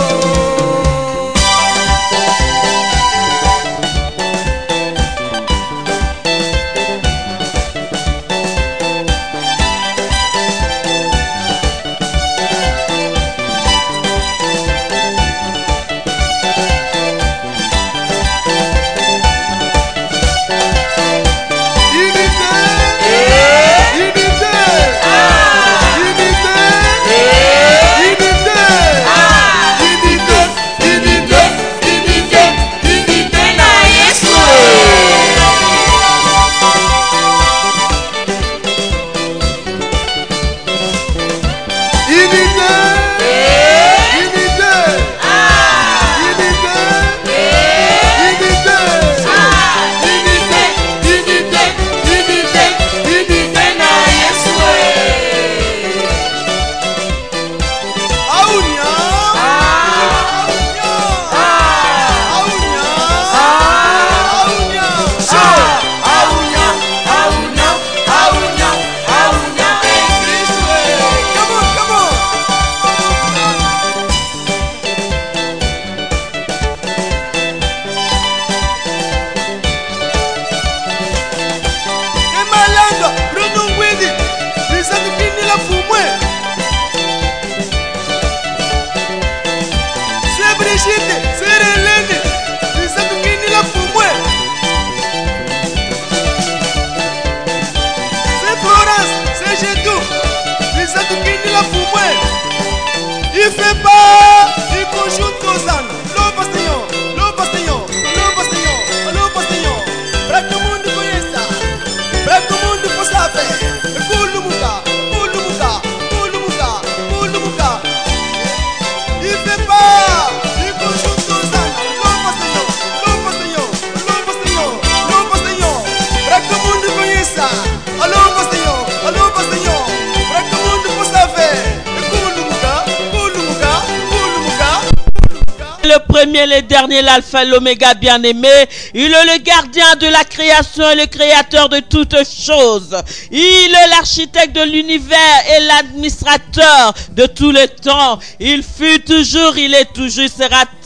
Il fait pas, il conjunte Hosanna. Louva Senhor, louva Senhor, louva Senhor, louva Senhor. Para que o mundo conheça, para que o mundo possa ver. Pulo muka, pulo muka, pulo muka, pulo muka. Il fait pas, il conjunte Hosanna. Louva Senhor, louva Senhor, louva Senhor, louva Senhor. Para que o mundo conheça, louva Senhor, louva Senhor. Para que o mundo possa ver. Le premier, le dernier, l'alpha et l'oméga bien-aimé. Il est le gardien de la création et le créateur de toutes choses. Il est l'architecte de l'univers et l'administrateur de tous les temps. Il fut toujours, il est toujours, il sera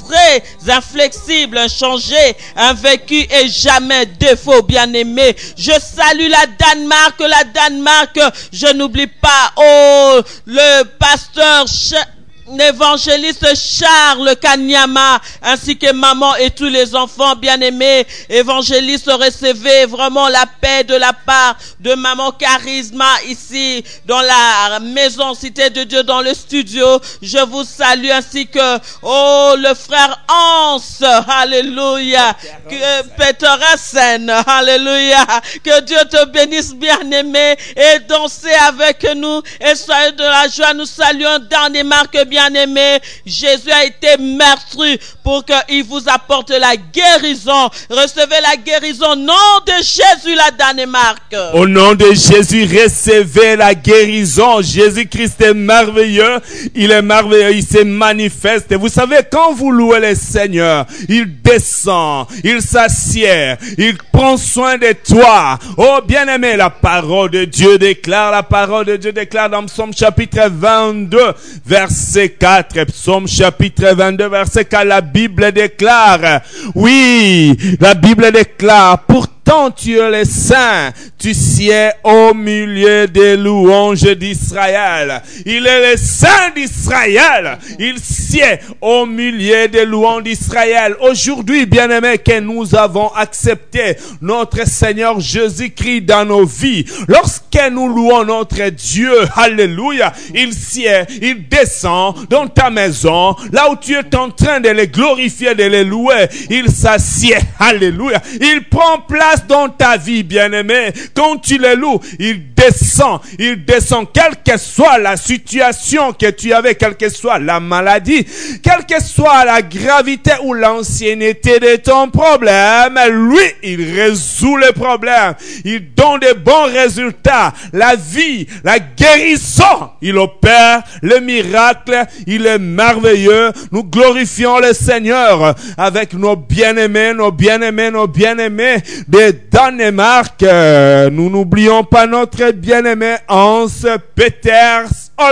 très inflexible, inchangé, invaincu et jamais défaut, bien-aimé. Je salue la Danemark, la Danemark, je n'oublie pas, oh, le pasteur Ch- l'évangéliste Charles Kanyama, ainsi que maman et tous les enfants bien-aimés. Évangéliste, recevez vraiment la paix de la part de maman Charisma ici dans la maison Cité de Dieu, dans le studio. Je vous salue, ainsi que oh le frère Hans, alléluia, que Peter Hassen, alléluia, que Dieu te bénisse bien-aimé, et dansez avec nous et soyez de la joie. Nous saluons Danemark bien bien-aimé. Jésus a été meurtri pour qu'il vous apporte la guérison. Recevez la guérison au nom de Jésus, la Danemark. Au nom de Jésus, recevez la guérison. Jésus-Christ est merveilleux. Il est merveilleux. Il se manifeste. Vous savez, quand vous louez le Seigneur, il descend, il s'assied, il prend soin de toi. Oh, bien-aimé, la parole de Dieu déclare, la parole de Dieu déclare dans Psaume chapitre vingt-deux, verset quatre, Psaume chapitre vingt-deux, verset quatre, la Bible déclare, oui, la Bible déclare, pourtant tu es le saint, tu sieds au milieu des louanges d'Israël. Il est le saint d'Israël, il sied au milieu des louanges d'Israël. Aujourd'hui, bien-aimés, que nous avons accepté notre Seigneur Jésus-Christ dans nos vies, lorsque nous louons notre Dieu, alléluia, il sied, il descend dans ta maison, là où tu es en train de les glorifier, de les louer, il s'assied, alléluia, il prend place dans ta vie, bien-aimé. Quand tu les loues, il descend, il descend, quelle que soit la situation que tu avais, quelle que soit la maladie, quelle que soit la gravité ou l'ancienneté de ton problème, lui, il résout les problèmes, il donne de bons résultats, la vie, la guérison, il opère le miracle, il est merveilleux. Nous glorifions le Seigneur avec nos bien-aimés, nos bien-aimés, nos bien-aimés de Danemark. Nous n'oublions pas notre bien-aimé Hans Peters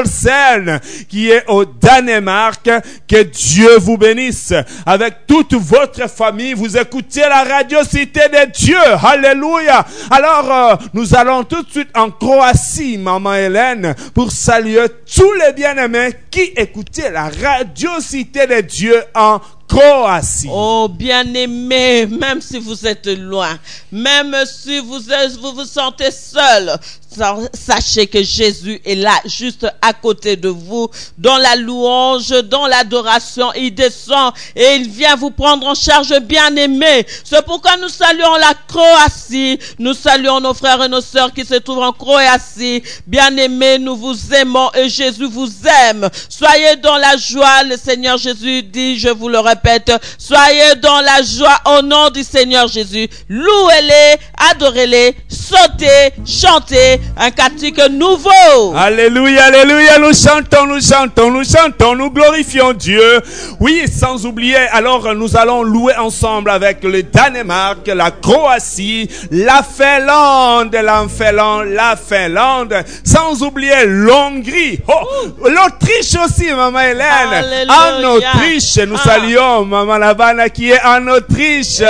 Olsen qui est au Danemark. Que Dieu vous bénisse. Avec toute votre famille, vous écoutez la radio Cité de Dieu. Alléluia. Alors, euh, nous allons tout de suite en Croatie, Maman Hélène, pour saluer tous les bien-aimés qui écoutaient la radio Cité de Dieu en Croatie. Oh, bien-aimé, même si vous êtes loin, même si vous êtes, vous vous sentez seul, sachez que Jésus est là, juste à côté de vous, dans la louange, dans l'adoration. Il descend et il vient vous prendre en charge, bien-aimé. C'est pourquoi nous saluons la Croatie. Nous saluons nos frères et nos sœurs qui se trouvent en Croatie. Bien-aimés, nous vous aimons et Jésus vous aime. Soyez dans la joie. Le Seigneur Jésus dit, je vous le répète, soyez dans la joie au nom du Seigneur Jésus. Louez-les, adorez-les, sautez, chantez un cantique nouveau. Alléluia, alléluia, nous chantons, nous chantons, nous chantons, nous glorifions Dieu. Oui, sans oublier, alors nous allons louer ensemble avec le Danemark, la Croatie, la Finlande, la Finlande, la Finlande, sans oublier l'Hongrie, oh, l'Autriche aussi, Maman Hélène. Alléluia. En Autriche, nous ah. saluons Maman Lavana qui est en Autriche.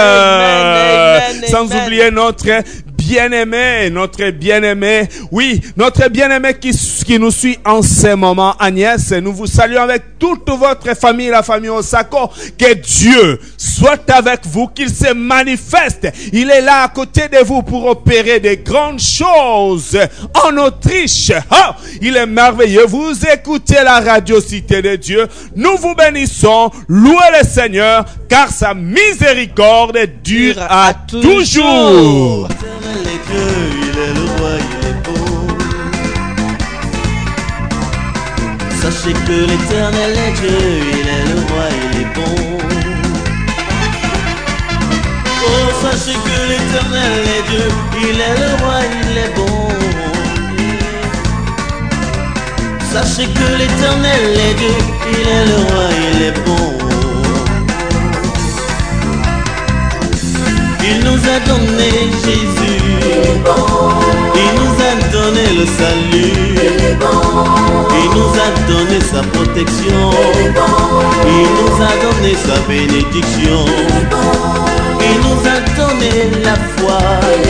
Amen, amen, sans amen. oublier notre bien-aimé, notre bien-aimé, oui, notre bien-aimé qui, qui nous suit en ce moment, Agnès, nous vous saluons avec toute votre famille, la famille Osako, que Dieu soit avec vous, qu'il se manifeste, il est là à côté de vous pour opérer des grandes choses en Autriche, oh, il est merveilleux, vous écoutez la radio Cité de Dieu, nous vous bénissons, louez le Seigneur, car sa miséricorde dure à toujours. Il est Dieu, il est le roi, il est beau. Sachez que l'Éternel est Dieu, il est le roi, il est bon. Oh, sachez que l'Éternel est Dieu, il est le roi, il est bon. Sachez que l'Éternel est Dieu, il est le roi, il est bon. Il nous a donné Jésus, il est bon. Il nous a donné le salut. Il nous a donné sa protection. Il nous a donné sa bénédiction. Il nous a donné la foi.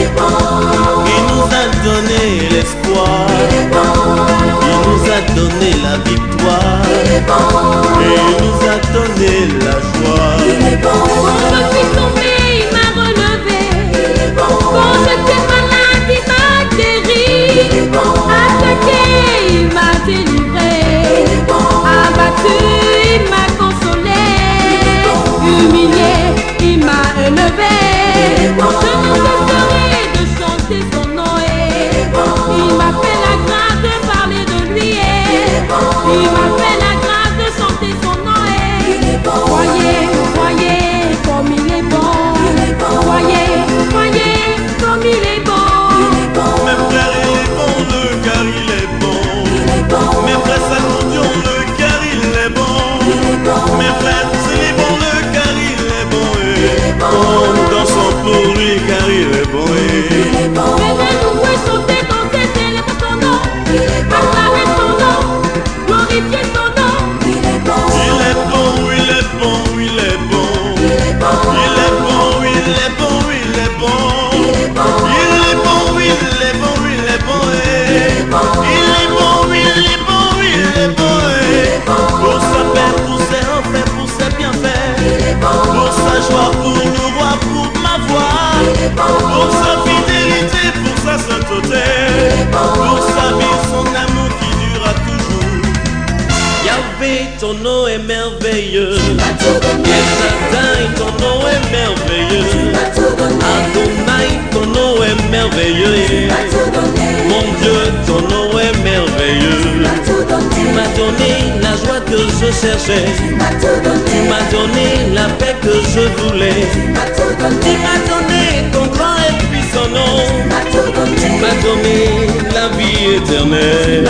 Il nous a donné l'espoir. Il nous a donné la victoire. Et il nous a donné la joie. Quand je suis tombé, il m'a relevé. Quand j'étais malade, il m'a guéri. Attaqué, il m'a délivré. Abattu, il m'a consolé. Humilié, il m'a élevé. Je ne cesserai de chanter son nom. Il m'a fait la grâce de parler de lui. Il m'a fait la grâce de chanter son nom. Voyez, voyez comme il est bon. Voyez, voyez comme il est bon. Mes frères, il est bon, le car il est bon. Mes frères, ça nous dit le car il est bon. Mes frères, c'est les bons, le car il est bon. Oh, nous dansons pour lui car il est bon. Venez louer, chanter, danser, célébrer son nom. Acclamer son nom, glorifier son nom. Il est bon, il est bon, il est bon. Il est bon, il est bon, il est bon, il est bon. Il est bon, il est bon, il est bon, il est bon. Il est bon, il est bon, il est bon. Pour sa paix, pour ses enfaits, pour ses bienfaits. Pour sa joie, pour le roi, pour ma voix. Pour sa fidélité, pour sa sainteté. Pour sa vie, son amour qui durera toujours. Yahvé, ton nom est merveilleux. Shaddai, ton nom est merveilleux. Adonai, ton nom est merveilleux. Mon Dieu, ton nom est merveilleux. Tu m'as donné la joie que je cherchais. Tu m'as donné la paix que je voulais. Tu m'as donné ton grand et puissant nom. Tu m'as donné la vie éternelle.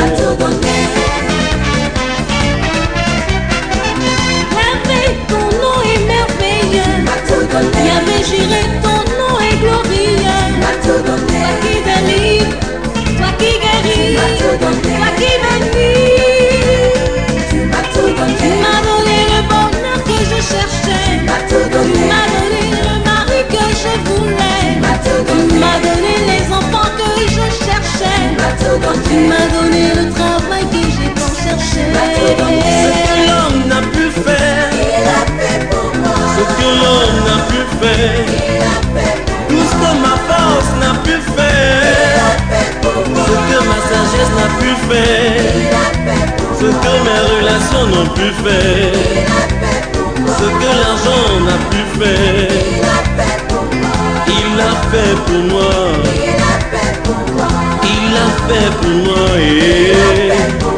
Yahvé Jireh, ton nom est glorieux. Toi qui délivres, toi qui guéris, toi qui bénis. Tu m'as donné le bonheur que je cherchais. Tu m'as donné le mari que je voulais. Tu m'as donné les enfants que je cherchais. Tu m'as donné le travail que j'ai tant cherché. Ce que l'homme n'a pu faire, ce que l'homme n'a pu faire, tout ce que ma force n'a pu faire, ce que ma sagesse n'a pu faire, ce que mes relations n'ont pu faire, ce que l'argent n'a pu faire, il l'a fait pour moi, il l'a fait pour moi. Yeah.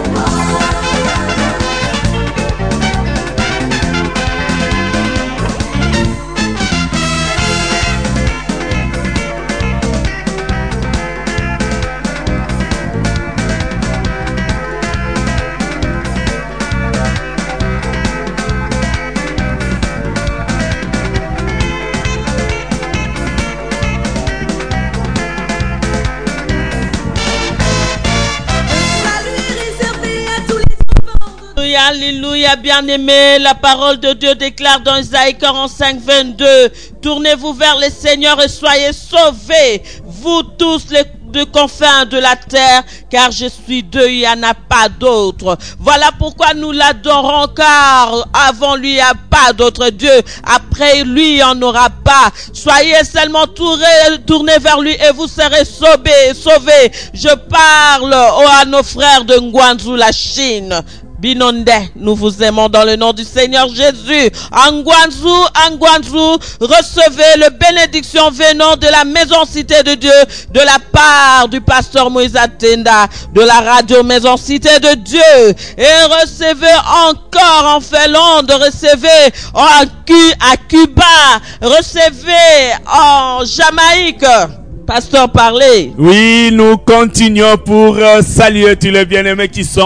Alléluia, bien-aimé, la parole de Dieu déclare dans Isaïe quarante-cinq, vingt-deux, tournez-vous vers le Seigneur et soyez sauvés, vous tous les de confins de la terre, car je suis Dieu, il n'y en a pas d'autre. Voilà pourquoi nous l'adorons, car avant lui, il n'y a pas d'autre Dieu. Après lui, il n'y en aura pas. Soyez seulement tournés, tournés vers lui et vous serez sauvés, sauvés. Je parle oh, à nos frères de Ngwanzu, la Chine. Binonde, nous vous aimons dans le nom du Seigneur Jésus. Angwanzu, Angwanzu, recevez le bénédiction venant de la maison Cité de Dieu, de la part du pasteur Moïse Atenda, de la radio Maison Cité de Dieu. Et recevez encore en Finlande, recevez en Q, à Cuba, recevez en Jamaïque. Pasteur, parlez. Oui, nous continuons pour euh, saluer tous les bien-aimés qui sont au pays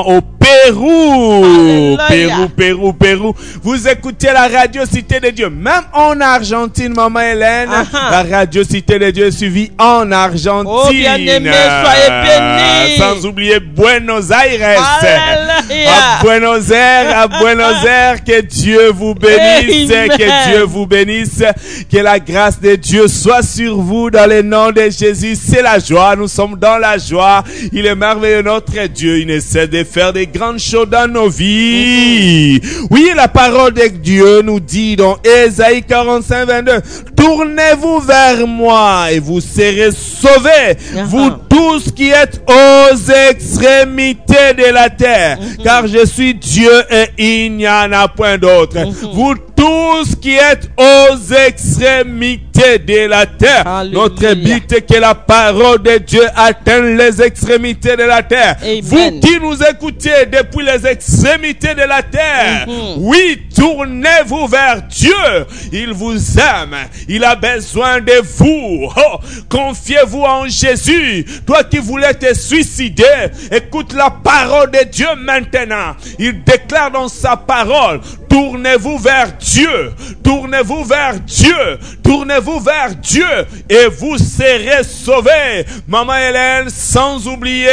Pérou. Alléluia. Pérou, Pérou, Pérou. Vous écoutez la radio Cité de Dieu. Même en Argentine, Maman Hélène, Uh-huh. la radio Cité de Dieu est suivie en Argentine. Oh, bien-aimés, soyez bénis. Sans oublier Buenos Aires. Alléluia. À Buenos Aires, à Buenos Aires, que Dieu vous bénisse, Amen. que Dieu vous bénisse, que la grâce de Dieu soit sur vous dans le nom de Jésus. C'est la joie, nous sommes dans la joie. Il est merveilleux notre Dieu, il essaie de faire des grandes choses dans nos vies. Oui, la parole de Dieu nous dit dans Ésaïe quarante-cinq, vingt-deux, tournez-vous vers moi et vous serez sauvés, vous tous qui êtes aux extrémités de la terre, car je suis Dieu et il n'y en a point d'autre. Vous tous qui êtes aux extrémités de la terre. Alléluia. Notre but est que la parole de Dieu atteigne les extrémités de la terre. Amen. Vous qui nous écoutez depuis les extrémités de la terre, Mhm. oui, tournez-vous vers Dieu. Il vous aime. Il a besoin de vous. Oh, confiez-vous en Jésus. Toi qui voulais te suicider, écoute la parole de Dieu maintenant. Il déclare dans sa parole, tournez-vous vers Dieu, tournez-vous vers Dieu, tournez-vous vers Dieu et vous serez sauvés. Maman Hélène, sans oublier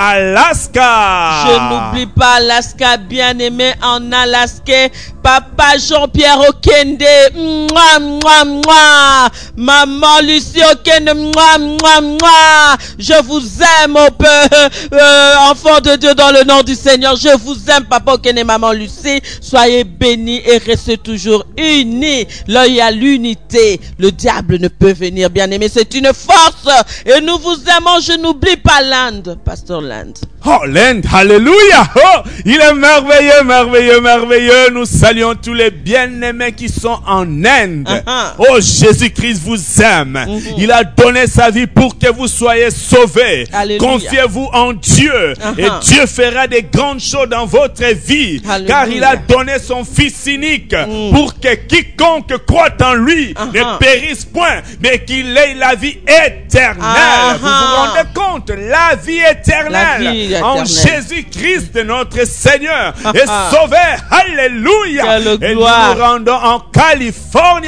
Alaska. Je n'oublie pas Alaska, bien-aimé en Alaska. Papa Jean-Pierre Okende, mouah, mouah, mouah. Maman Lucie Okende, mouah, mouah, mouah. Je vous aime, mon père, euh, enfant de Dieu, dans le nom du Seigneur. Je vous aime, Papa Okende et Maman Lucie. Soyez bénis et restez toujours unis. Là, il y a l'unité. Le diable ne peut venir, bien-aimé. C'est une force. Et nous vous aimons. Je n'oublie pas l'Inde, Pasteur Land. Oh, l'Inde, alléluia. Oh, il est merveilleux, merveilleux, merveilleux. Nous saluons tous les bien-aimés qui sont en Inde. Uh-huh. Oh, Jésus-Christ vous aime. Mm-hmm. Il a donné sa vie pour que vous soyez sauvés. Alléluia. Confiez-vous en Dieu. Uh-huh. Et Dieu fera des grandes choses dans votre vie. Alléluia. Car il a donné son Fils unique Mm. pour que quiconque croit en lui Uh-huh. ne périsse point, mais qu'il ait la vie éternelle. Uh-huh. Vous vous rendez compte? La vie éternelle. La vie En éternelle. Jésus-Christ, notre Seigneur, est sauvé. Alléluia. Quelle Et nous gloire. nous rendons en Californie.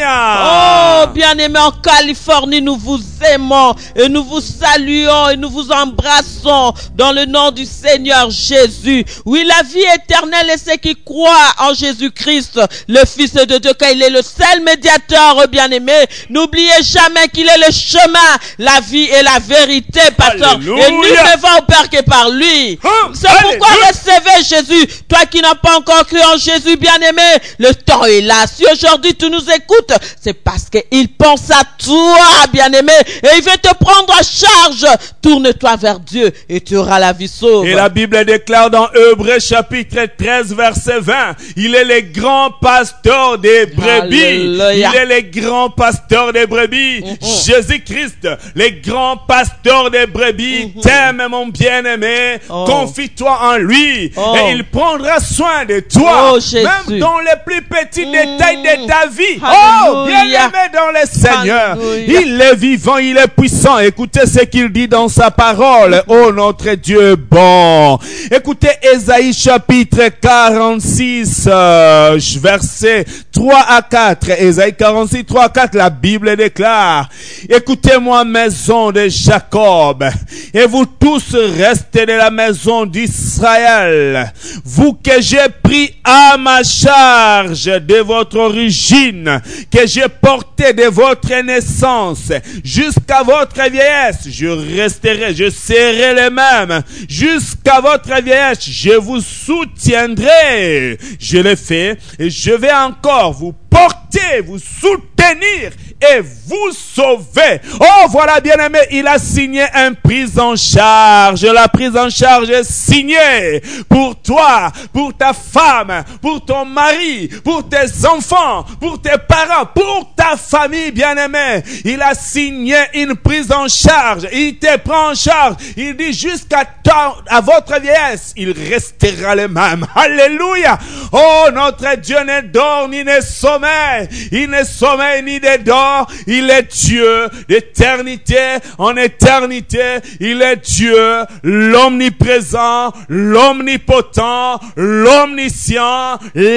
Oh, bien-aimés en Californie, nous vous aimons et nous vous saluons et nous vous embrassons dans le nom du Seigneur Jésus. Oui, la vie éternelle est ceux qui croient en Jésus-Christ, le Fils de Dieu, car il est le seul médiateur, bien-aimé. N'oubliez jamais qu'il est le chemin, la vie et la vérité, pasteur. Alléluia. Et nul ne va au Père que par lui. Oh, C'est pourquoi alléluia. recevez Jésus. Toi qui n'as pas encore cru en Jésus, bien-aimé, le temps est là. Si aujourd'hui tu nous écoutes, c'est parce qu'il pense à toi, bien-aimé, et il veut te prendre en charge. Tourne-toi vers Dieu et tu auras la vie sauve. Et la Bible déclare dans Hébreux chapitre treize verset vingt, il est le grand pasteur des brebis. Alléluia. Il est le grand pasteur des brebis. Mm-hmm. Jésus-Christ, le grand pasteur des brebis, t'aime mon bien-aimé. Oh. Confie-toi en lui Oh. et il prendra soin de toi. Oh, Jésus. Même dans les plus petits détails de ta vie. Oh, Alléluia. bien-aimé dans le Seigneur. Alléluia. Il est vivant, il est puissant. Écoutez ce qu'il dit dans sa parole. Oh, notre Dieu est bon. Écoutez Ésaïe chapitre quarante-six, euh, versets trois à quatre. Ésaïe quarante-six, trois à quatre, la Bible déclare, écoutez-moi, maison de Jacob, et vous tous restez de la maison d'Israël, vous que j'ai pris à ma charge de votre origine, que j'ai porté de votre naissance jusqu'à votre vieillesse, je resterai, je serai le même jusqu'à votre vieillesse, je vous soutiendrai. Je l'ai fait et je vais encore vous porter, vous soutenir et vous sauver. Oh, voilà, bien-aimé, il a signé une prise en charge. La prise en charge est signée pour toi, pour ta femme, pour ton mari, pour tes enfants, pour tes parents, pour ta famille, bien-aimé. Il a signé une prise en charge. Il te prend en charge. Il dit jusqu'à ta, à votre vieillesse, il restera le même. Alléluia. Oh, notre Dieu ne dort ni ne sommeille. Il ne sommeille ni ne dort. encore, il est Dieu d'éternité en éternité. Il est Dieu, l'omniprésent, l'omnipotent, l'omniscient,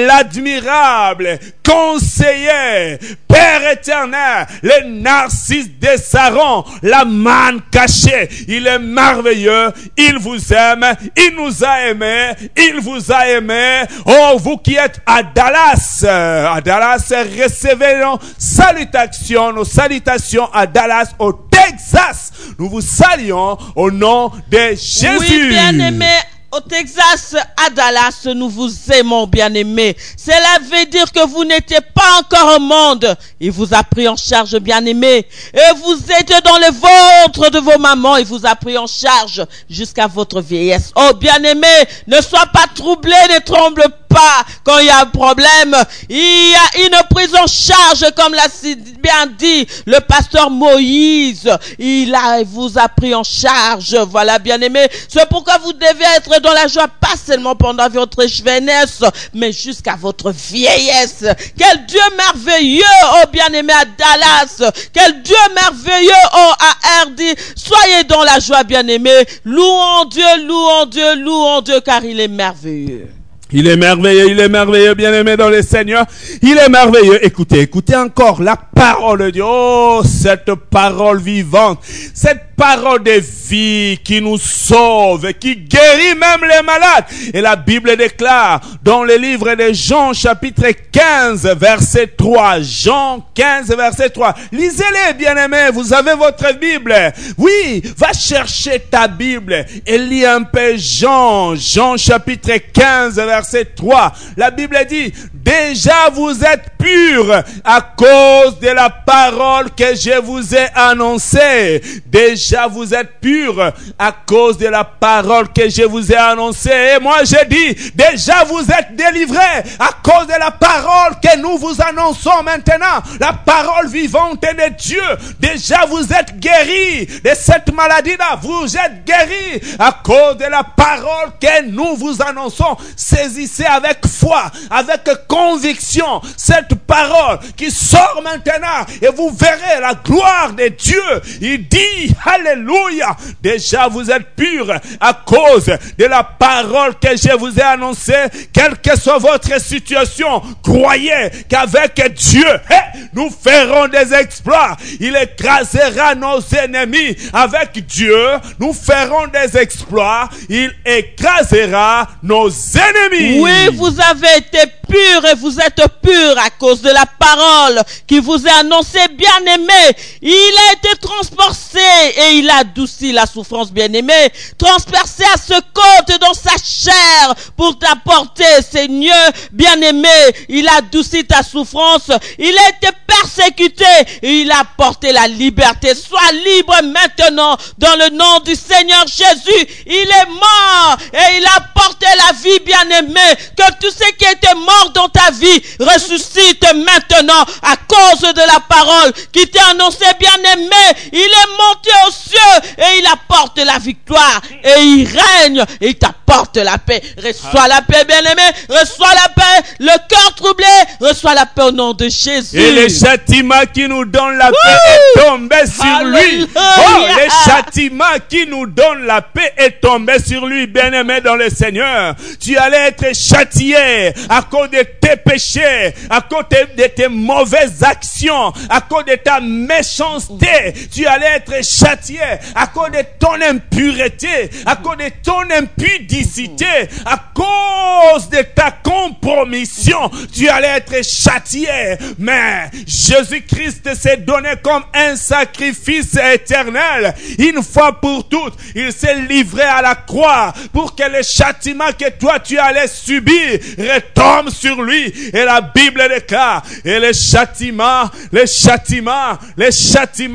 l'admirable, conseiller, Père éternel, le narcisse des Sarons, la manne cachée. Il est merveilleux, il vous aime, il nous a aimés, il vous a aimés. Oh, vous qui êtes à Dallas, à Dallas, recevez nos salutations, nos salutations à Dallas, au Texas. Nous vous saluons au nom de Jésus. Oui, bien-aimé. Au Texas, à Dallas, nous vous aimons, bien-aimés. Cela veut dire que vous n'étiez pas encore au monde. Il vous a pris en charge, bien-aimés. Et vous étiez dans le ventre de vos mamans. Il vous a pris en charge jusqu'à votre vieillesse. Oh, bien-aimés, ne sois pas troublé, ne tremble pas quand il y a un problème. Il y a une prise en charge, comme l'a bien dit le pasteur Moïse. Il a, il vous a pris en charge. Voilà, bien-aimés. C'est pourquoi vous devez être dans la joie, pas seulement pendant votre jeunesse, mais jusqu'à votre vieillesse. Quel Dieu merveilleux, oh bien-aimé à Dallas. Quel Dieu merveilleux, oh à R D. Soyez dans la joie, bien-aimé. Louons Dieu, louons Dieu, louons Dieu, car il est merveilleux. Il est merveilleux, il est merveilleux, bien-aimé dans le Seigneur. Il est merveilleux. Écoutez, écoutez encore la parole de Dieu. Oh, cette parole vivante. Cette parole de vie qui nous sauve, qui guérit même les malades. Et la Bible déclare dans le livre de Jean, chapitre quinze, verset trois. Jean quinze, verset trois. Lisez-les, bien-aimés. Vous avez votre Bible. Oui, va chercher ta Bible et lis un peu Jean. Jean, chapitre quinze, verset trois. La Bible dit, déjà vous êtes purs à cause de la parole que je vous ai annoncée. Déjà vous êtes purs à cause de la parole que je vous ai annoncée. Et moi je dis, déjà vous êtes délivrés à cause de la parole que nous vous annonçons maintenant. La parole vivante de Dieu. Déjà vous êtes guéris de cette maladie-là. Vous êtes guéris à cause de la parole que nous vous annonçons. Saisissez avec foi, avec conviction cette parole qui sort maintenant et vous verrez la gloire de Dieu. Il dit, alléluia, déjà vous êtes purs à cause de la parole que je vous ai annoncée. Quelle que soit votre situation, croyez qu'avec Dieu, nous ferons des exploits. Il écrasera nos ennemis. Avec Dieu, nous ferons des exploits. Il écrasera nos ennemis. Oui, vous avez été purs et vous êtes purs à cause de la parole qui vous est annoncée, bien-aimé. Il a été transpercé et il a adouci la souffrance, bien-aimé. Transpercé à ce côte dans sa chair pour t'apporter, Seigneur, bien-aimé. Il a adouci ta souffrance. Il a été persécuté et il a apporté la liberté. Sois libre maintenant dans le nom du Seigneur Jésus. Il est mort et il a apporté la vie, bien-aimé. Que tout ce qui était mort dans ta vie ressuscite maintenant à cause de la parole qui t'est annoncée, bien-aimé. Il est monté aux cieux et il apporte la victoire et il règne et il t'apporte la paix. Reçois la paix, bien-aimé. Reçois la paix. Le cœur troublé, reçois la paix au nom de Jésus. Et le châtiment qui nous donne la paix est tombé sur lui. Oh, le châtiment qui nous donne la paix est tombé sur lui, bien-aimé dans le Seigneur. Tu allais être châtié à cause de tes péchés, à cause de tes mauvaises actions, à cause de ta méchanceté. Tu allais être châtié à cause de ton impureté, à cause de ton impudicité, à cause de ta compromission. Tu allais être châtié. Mais Jésus-Christ s'est donné comme un sacrifice éternel. Une fois pour toutes, il s'est livré à la croix pour que le châtiment que toi tu allais subir retombe sur lui. Et la Bible déclare, et le châtiment, le châtiment, le châtiment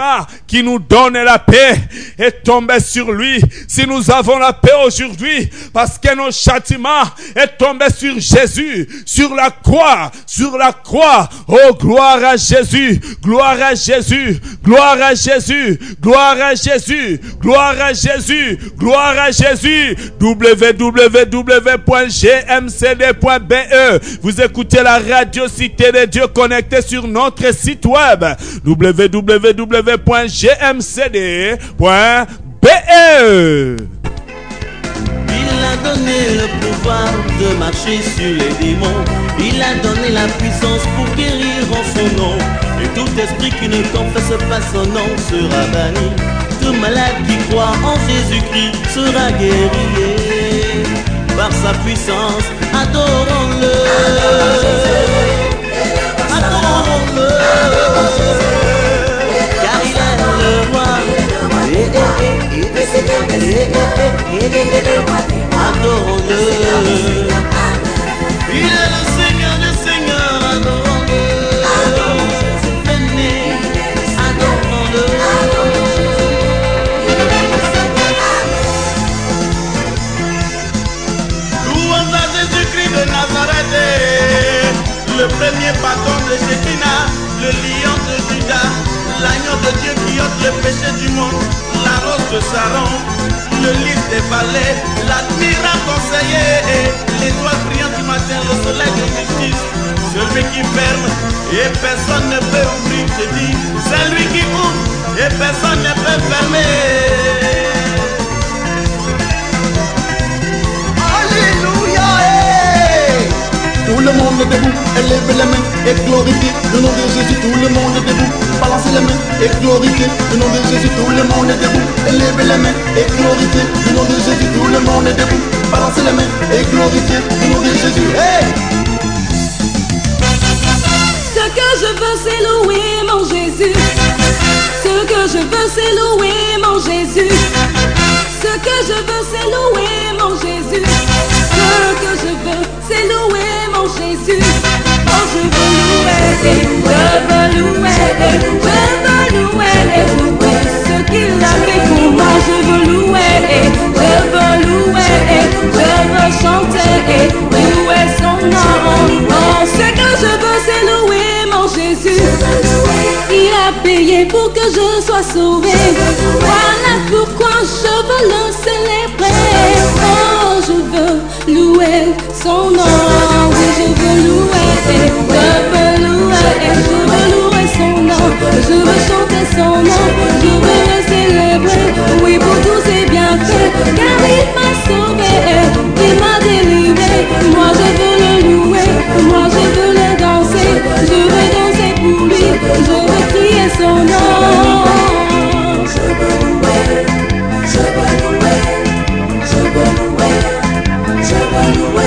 qui nous donne la paix est tombé sur lui. Si nous avons la paix aujourd'hui, parce que nos châtiments est tombé sur Jésus, sur la croix, sur la croix. Oh, gloire à Jésus, gloire à Jésus, gloire à Jésus, gloire à Jésus, gloire à Jésus, gloire à Jésus. w w w point g m c d point b e. Vous écoutez la radio Cité de Dieu connectée sur notre site web w w w point g m c d point b e. Il a donné le pouvoir de marcher sur les démons. Il a donné la puissance pour guérir en son nom. Et tout esprit qui ne confesse pas son nom sera banni. Tout malade qui croit en Jésus-Christ sera guéri. Par sa puissance, adorons-le. Adorons-le. Car il est le roi. Adorons-le. Il est le Seigneur des Seigneurs. Adorons-le. Venez, adorons-le. Louons à Jésus-Christ de Nazareth, le premier patron de Shekinah, le lion de Judas, l'agneau de Dieu qui ôte le péché du monde, la rose de Saron, le lys des vallées, l'admirable conseiller, l'étoile brillante du matin, le soleil de justice, celui qui ferme et personne ne peut ouvrir, je dis, c'est lui qui ouvre et personne ne peut fermer. Alléluia. Tout le monde est debout, élève les mains et glorifie le nom de Jésus. Tout le monde est debout, balancez les mains et glorifie le nom de Jésus. Tout le monde est debout, élève les mains et glorifie le nom de Jésus. Tout le monde est debout, balancez les mains et glorifie le nom de Jésus. Hey! Ce que je veux c'est louer mon Jésus. Ce que je veux c'est louer mon Jésus. Ce que je veux c'est louer mon Jésus. Ce que je veux c'est louer mon Jésus. Oh, je veux louer, je veux louer, je veux louer et louer ce qu'il a fait pour moi. Je veux louer, je veux louer, je veux chanter et louer son nom. Oh, ce que je veux c'est louer mon Jésus. Il a payé pour que je sois sauvé. Voilà pourquoi je veux le célébrer. Oh, je veux louer son nom. Oui, je veux louer, je veux louer, je veux louer son nom. Je veux chanter son nom, je veux le célébrer. Oui, pour tous ses bienfaits, car il m'a sauvé, il m'a délivré. Moi je veux le louer, moi je veux le danser. Je veux danser pour lui, je veux crier son nom. Je veux louer, je veux louer, je veux louer, je veux louer.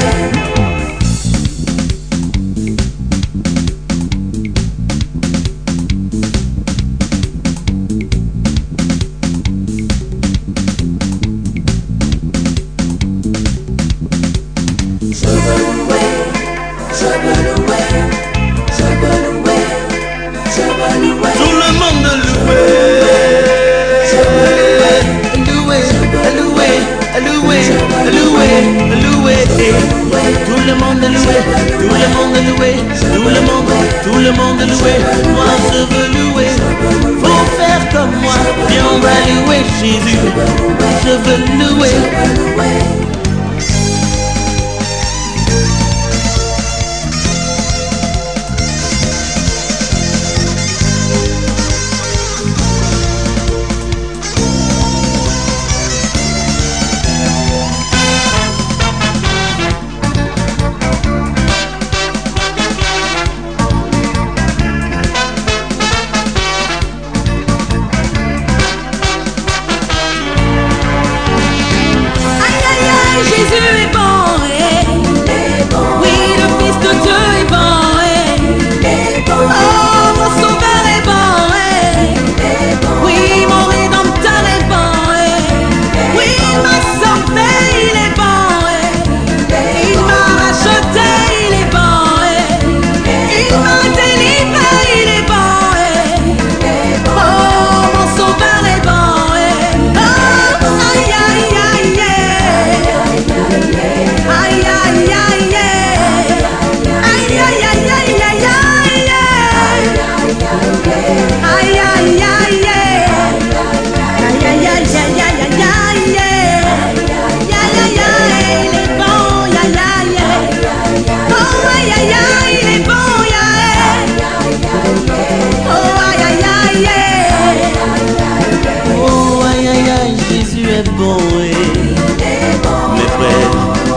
Ay, ay, ay.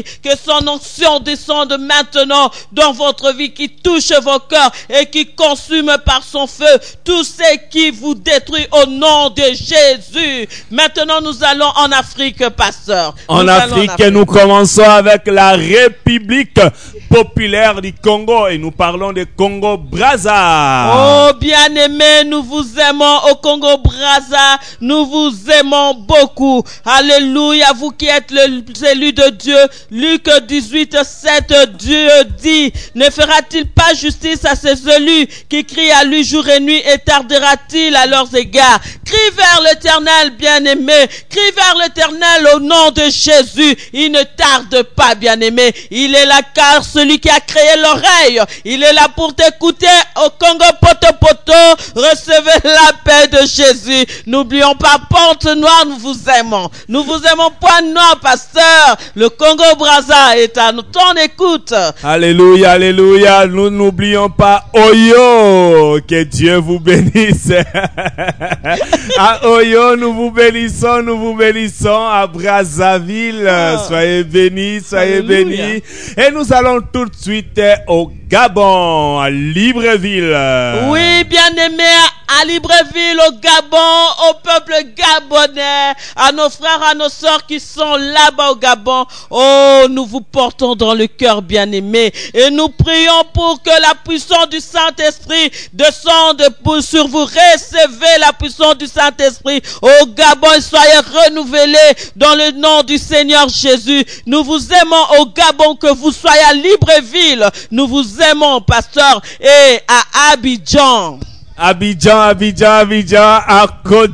Saint-Esprit, que son onction descende maintenant dans votre vie, qui touche vos cœurs et qui consume par son feu tout ce qui vous détruit au nom de Jésus. Maintenant, nous allons en Afrique, pasteur. En Nous allons Afrique, en Afrique. nous commençons avec la République populaire du Congo et nous parlons de Congo-Brazza. Oh bien-aimés, nous vous aimons au Congo-Brazza, nous vous aimons beaucoup. Alléluia, vous qui êtes le élu de Dieu. Luc dix-huit, sept, Dieu dit, ne fera-t-il pas justice à ses élus qui crient à lui jour et nuit, et tardera-t-il à leurs égards? Crie vers l'Éternel, bien-aimé, crie vers l'Éternel au nom de Jésus. Il ne tarde pas, bien-aimé. Il est là car celui qui a créé l'oreille, il est là pour t'écouter au Congo poto poto. Recevez la paix de Jésus. N'oublions pas Pointe Noire, nous vous aimons. Nous vous aimons Pointe Noire, pasteur. Le Congo-Brazza est à ton écoute. Alléluia, alléluia. Nous n'oublions pas Oyo. Que Dieu vous bénisse. À Oyo, nous vous bénissons, nous vous bénissons. À Brazzaville, Oh. soyez bénis, soyez Alléluia. bénis. Et nous allons tout de suite au Gabon, à Libreville. Oui, bien-aimés, à Libreville, au Gabon, au peuple gabonais, à nos frères, à nos sœurs qui sont là-bas au Gabon. Oh, nous vous portons dans le cœur, bien-aimés, et nous prions pour que la puissance du Saint-Esprit descende pour, sur vous. Recevez la puissance du Saint-Esprit au Gabon et soyez renouvelés dans le nom du Seigneur Jésus. Nous vous aimons au Gabon, que vous soyez à Libreville. Nous vous aimons, pasteur, et à Abidjan. Abidjan, Abidjan, Abidjan, à Côte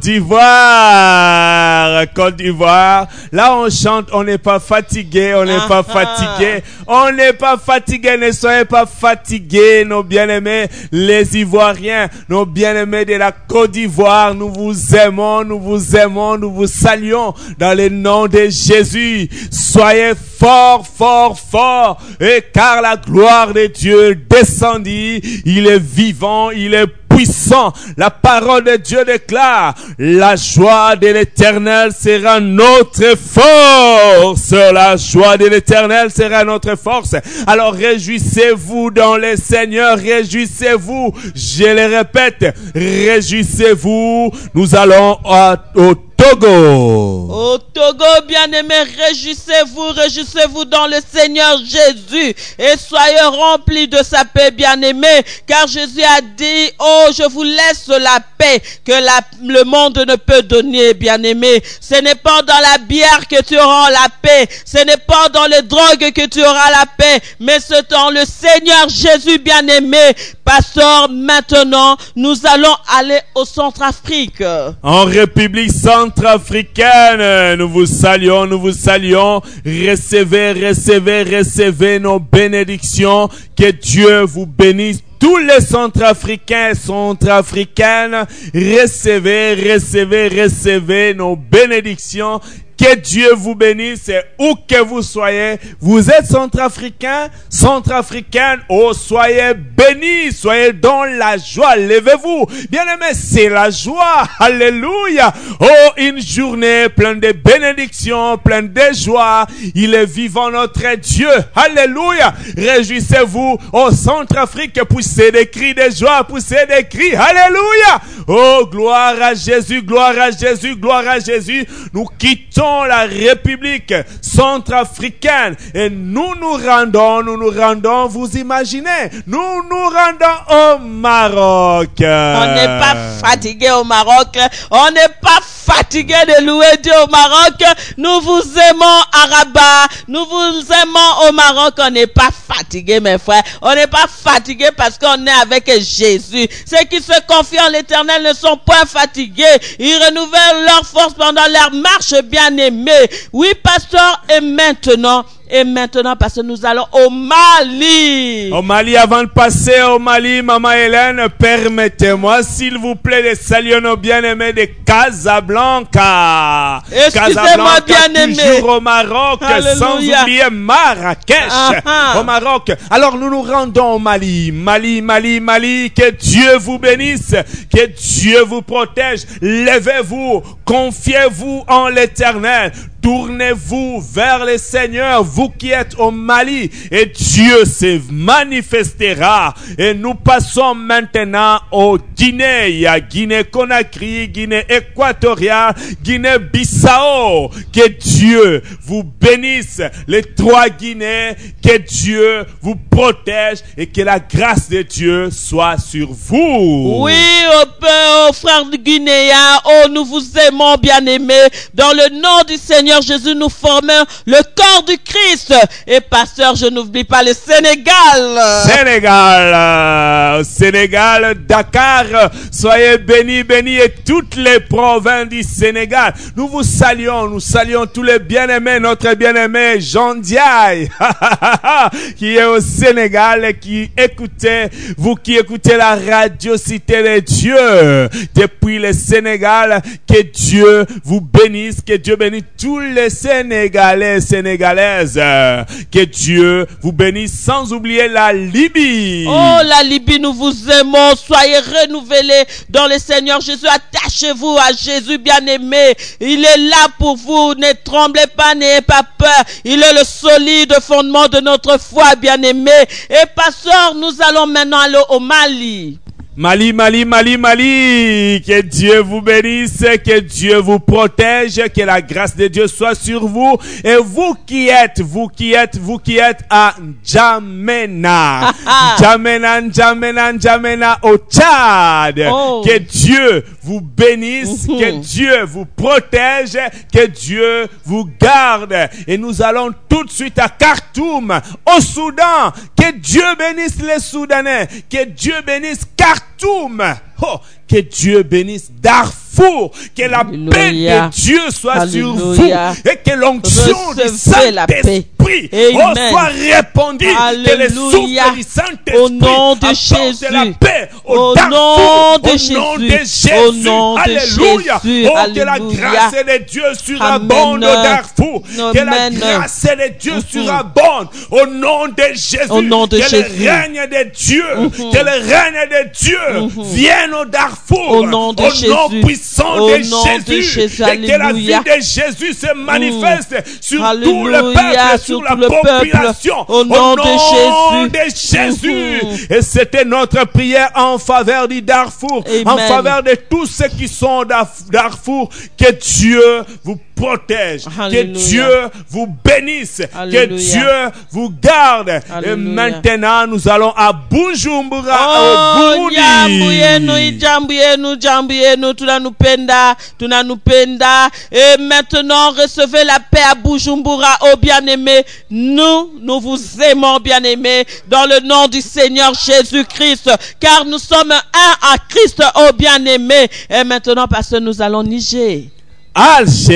d'Ivoire, Côte d'Ivoire. Là, on chante, on n'est pas fatigué, on n'est Ah, pas ah. fatigué, on n'est pas fatigué, ne soyez pas fatigués, nos bien-aimés, les Ivoiriens, nos bien-aimés de la Côte d'Ivoire. Nous vous aimons, nous vous aimons, nous vous saluons dans le nom de Jésus. Soyez fort, fort, fort, et car la gloire de Dieu descendit, il est vivant, il est puissant. La parole de Dieu déclare, la joie de l'Éternel sera notre force. La joie de l'Éternel sera notre force. Alors réjouissez-vous dans le Seigneur, réjouissez-vous. Je le répète, réjouissez-vous. Nous allons à, au Togo. Au Togo, bien-aimés, réjouissez-vous, réjouissez-vous dans le Seigneur Jésus et soyez remplis de sa paix, bien-aimés, car Jésus a dit, oh, je vous laisse la paix que la, le monde ne peut donner, bien-aimés. Ce n'est pas dans la bière que tu auras la paix, ce n'est pas dans les drogues que tu auras la paix, mais c'est dans le Seigneur Jésus, bien-aimé. Pasteur, maintenant, nous allons aller au Centrafrique. En République centrafricaine, nous vous saluons, nous vous saluons. Recevez, recevez, recevez nos bénédictions. Que Dieu vous bénisse. Tous les Centrafricains et Centrafricaines, recevez, recevez, recevez nos bénédictions. Que Dieu vous bénisse et où que vous soyez. Vous êtes centrafricain, centrafricaine. Oh, soyez bénis, soyez dans la joie. Levez-vous. Bien-aimés, c'est la joie. Alléluia. Oh, une journée pleine de bénédictions, pleine de joie. Il est vivant notre Dieu. Alléluia. Réjouissez-vous. Oh, Centrafrique, poussez des cris de joie, poussez des cris. Alléluia. Oh, gloire à Jésus, gloire à Jésus, gloire à Jésus. Nous quittons la République centrafricaine et nous nous rendons, nous nous rendons, vous imaginez, nous nous rendons au Maroc. On n'est pas fatigué au Maroc, on n'est pas fatigué de louer Dieu au Maroc. Nous vous aimons à Rabat, nous vous aimons au Maroc. On n'est pas fatigué, mes frères, on n'est pas fatigué parce qu'on est avec Jésus. Ceux qui se confient en l'Éternel ne sont pas fatigués, ils renouvellent leur force pendant leur marche, bien aimé. Oui, pasteur, et maintenant, et maintenant, parce que nous allons au Mali. Au Mali, avant de passer au Mali, Maman Hélène, permettez-moi, s'il vous plaît, de saluer nos bien-aimés de Casablanca. Excusez-moi, bien-aimés. Toujours au Maroc, Alléluia. sans oublier Marrakech, Uh-huh. au Maroc. Alors, nous nous rendons au Mali. Mali, Mali, Mali, que Dieu vous bénisse, que Dieu vous protège. Levez-vous, confiez-vous en l'Éternel. tournez-vous vers le Seigneur, vous qui êtes au Mali, et Dieu se manifestera. Et nous passons maintenant au Guinée. Il y a Guinée-Conakry, Guinée équatoriale, Guinée-Bissau. Que Dieu vous bénisse, les trois Guinées, que Dieu vous protège et que la grâce de Dieu soit sur vous. Oui, oh, frères de Guinée, oh, nous vous aimons, bien-aimés. Dans le nom du Seigneur Jésus, nous formons le corps du Christ. Et pasteur, je n'oublie pas le Sénégal. Sénégal, euh, Sénégal, Dakar, soyez bénis, bénis et toutes les provinces du Sénégal. Nous vous saluons, nous saluons tous les bien-aimés, notre bien-aimé Jean Diaye, qui est au Sénégal et qui écoutez, vous qui écoutez la radio Cité de Dieu, depuis le Sénégal, que Dieu vous bénisse, que Dieu bénisse tous les Sénégalais, Sénégalaises, que Dieu vous bénisse sans oublier la Libye. Oh, la Libye, nous vous aimons, soyez renouvelés dans le Seigneur Jésus, attachez-vous à Jésus bien-aimé, il est là pour vous, ne tremblez pas, n'ayez pas peur, il est le solide fondement de notre foi bien-aimé. Et pasteur, nous allons maintenant aller au Mali. Mali, Mali, Mali, Mali, que Dieu vous bénisse, que Dieu vous protège, que la grâce de Dieu soit sur vous. Et vous qui êtes, vous qui êtes, vous qui êtes à N'Djamena, N'Djamena, N'Djamena, N'Djamena au Tchad, oh. Que Dieu vous bénisse, mm-hmm. Que Dieu vous protège, que Dieu vous garde. Et nous allons tout de suite à Khartoum, au Soudan. Que Dieu bénisse les Soudanais, que Dieu bénisse Khartoum. Oh, que Dieu bénisse Darfour, que la Alléluia. Paix de Dieu soit Alléluia. Sur vous et que l'onction du Saint-Esprit oh, soit répandue, que le souffle du Saint-Esprit au nom de apporte Jésus. La paix au, au Darfour, nom de au Jésus. nom de Jésus. Au nom de Alléluia. Jésus. Oh, Alléluia. que la grâce de Dieu surabonde au Darfour, Amen. Que la grâce de Dieu mm-hmm. surabonde au nom de Jésus, au nom de que Jésus. Le règne de Dieu, mm-hmm. que le règne de Dieu mm-hmm. vienne au Darfour, au nom de au Jésus, nom puissant au de nom Jésus, de Jésus. Et que la vie de Jésus se manifeste mm. sur Alléluia. Tout le peuple, sur, sur la population, au nom, au nom de Jésus, de Jésus. Mm. Et c'était notre prière en faveur du Darfour, Amen. En faveur de tous ceux qui sont au Darfour, que Dieu vous protège, Alléluia. Que Dieu vous bénisse, Alléluia. Que Dieu vous garde. Alléluia. Et maintenant, nous allons à Bujumbura, oh, au Burundi. Jambu yenu, jambu yenu, jambu yenu, tunanupenda, tunanupenda. Et maintenant, recevez la paix à Bujumbura, oh bien-aimés. Nous, nous vous aimons, bien-aimés, dans le nom du Seigneur Jésus-Christ, car nous sommes un à Christ, oh bien-aimés. Et maintenant, parce que nous allons Niger. Alger,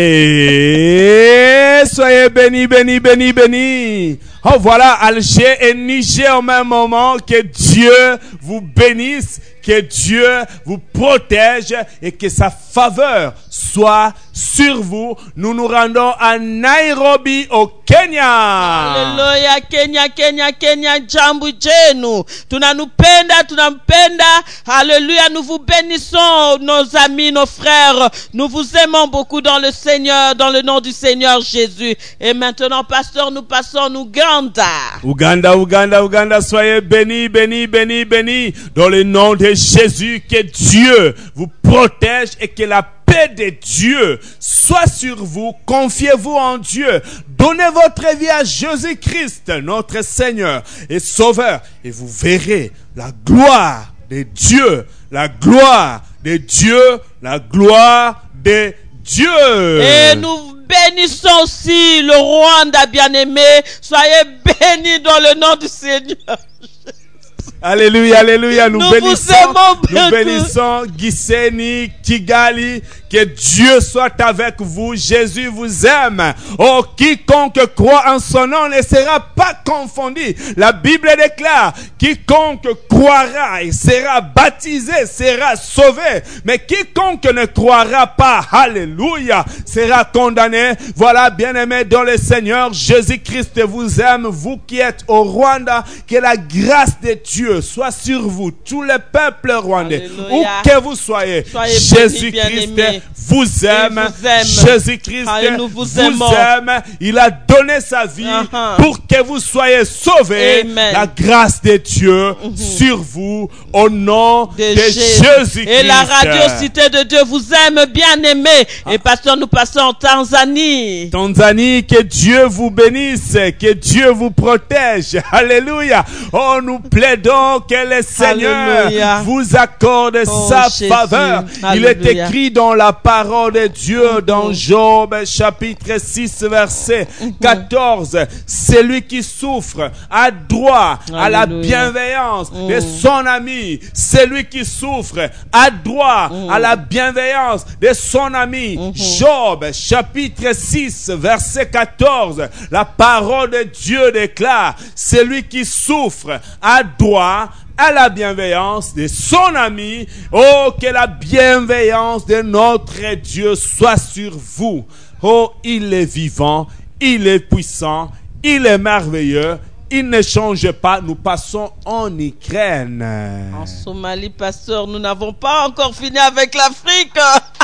soyez bénis, bénis, bénis, bénis. Oh voilà, Alger et Niger au même moment. Que Dieu vous bénisse, que Dieu vous protège et que sa faveur soit sur vous. Nous nous rendons à Nairobi au Kenya. Alléluia, Kenya, Kenya, Kenya, jambu jenu. Tunanupenda, tunampenda. Alléluia, nous vous bénissons, nos amis, nos frères. Nous vous aimons beaucoup dans le Seigneur, dans le nom du Seigneur Jésus. Et maintenant, pasteur, nous passons en Ouganda. Ouganda, Ouganda, Ouganda, soyez bénis, bénis, bénis, bénis. Dans le nom de Jésus, que Dieu vous protège et que la paix de Dieu soit sur vous. Confiez-vous en Dieu. Donnez votre vie à Jésus-Christ, notre Seigneur et Sauveur. Et vous verrez la gloire de Dieu. La gloire de Dieu. La gloire de Dieu. Et nous bénissons aussi le Rwanda bien-aimé. Soyez bénis dans le nom du Seigneur. Alléluia, alléluia, nous, nous bénissons, nous bénissons Gisenyi, Kigali, que Dieu soit avec vous, Jésus vous aime. Oh, quiconque croit en son nom ne sera pas confondu. La Bible déclare, quiconque croira et sera baptisé sera sauvé, mais quiconque ne croira pas, alléluia, sera condamné. Voilà, bien-aimés dans le Seigneur, Jésus-Christ vous aime, vous qui êtes au Rwanda, que la grâce de Dieu soit sur vous, tout le peuple rwandais, Alléluia. Où que vous soyez, soyez Jésus-Christ vous aime. vous aime. Jésus-Christ Ah, nous vous vous aimons. aime. Il a donné sa vie Uh-huh. pour que vous soyez sauvés. Amen. La grâce de Dieu sur vous au nom de, de Jésus. Jésus-Christ. Et la radio Cité de Dieu vous aime, bien aimé. Et pasteur, nous passons en Tanzanie. Tanzanie, que Dieu vous bénisse, que Dieu vous protège. Alléluia. Oh, nous plaidons que le Seigneur Alléluia. vous accorde Oh, sa Jésus. faveur. Il est Alléluia. écrit dans la parole de Dieu, dans Job chapitre six, verset quatorze. Celui qui souffre a droit à la Alléluia. bienveillance de son ami. Celui qui souffre a droit à la bienveillance de son ami. Job chapitre six, verset quatorze. La parole de Dieu déclare: celui qui souffre a droit à la bienveillance de son ami. Oh, que la bienveillance de notre Dieu soit sur vous. Oh, il est vivant, il est puissant, il est merveilleux. Il ne change pas. Nous passons en Ukraine. En Somalie, pasteur, nous n'avons pas encore fini avec l'Afrique.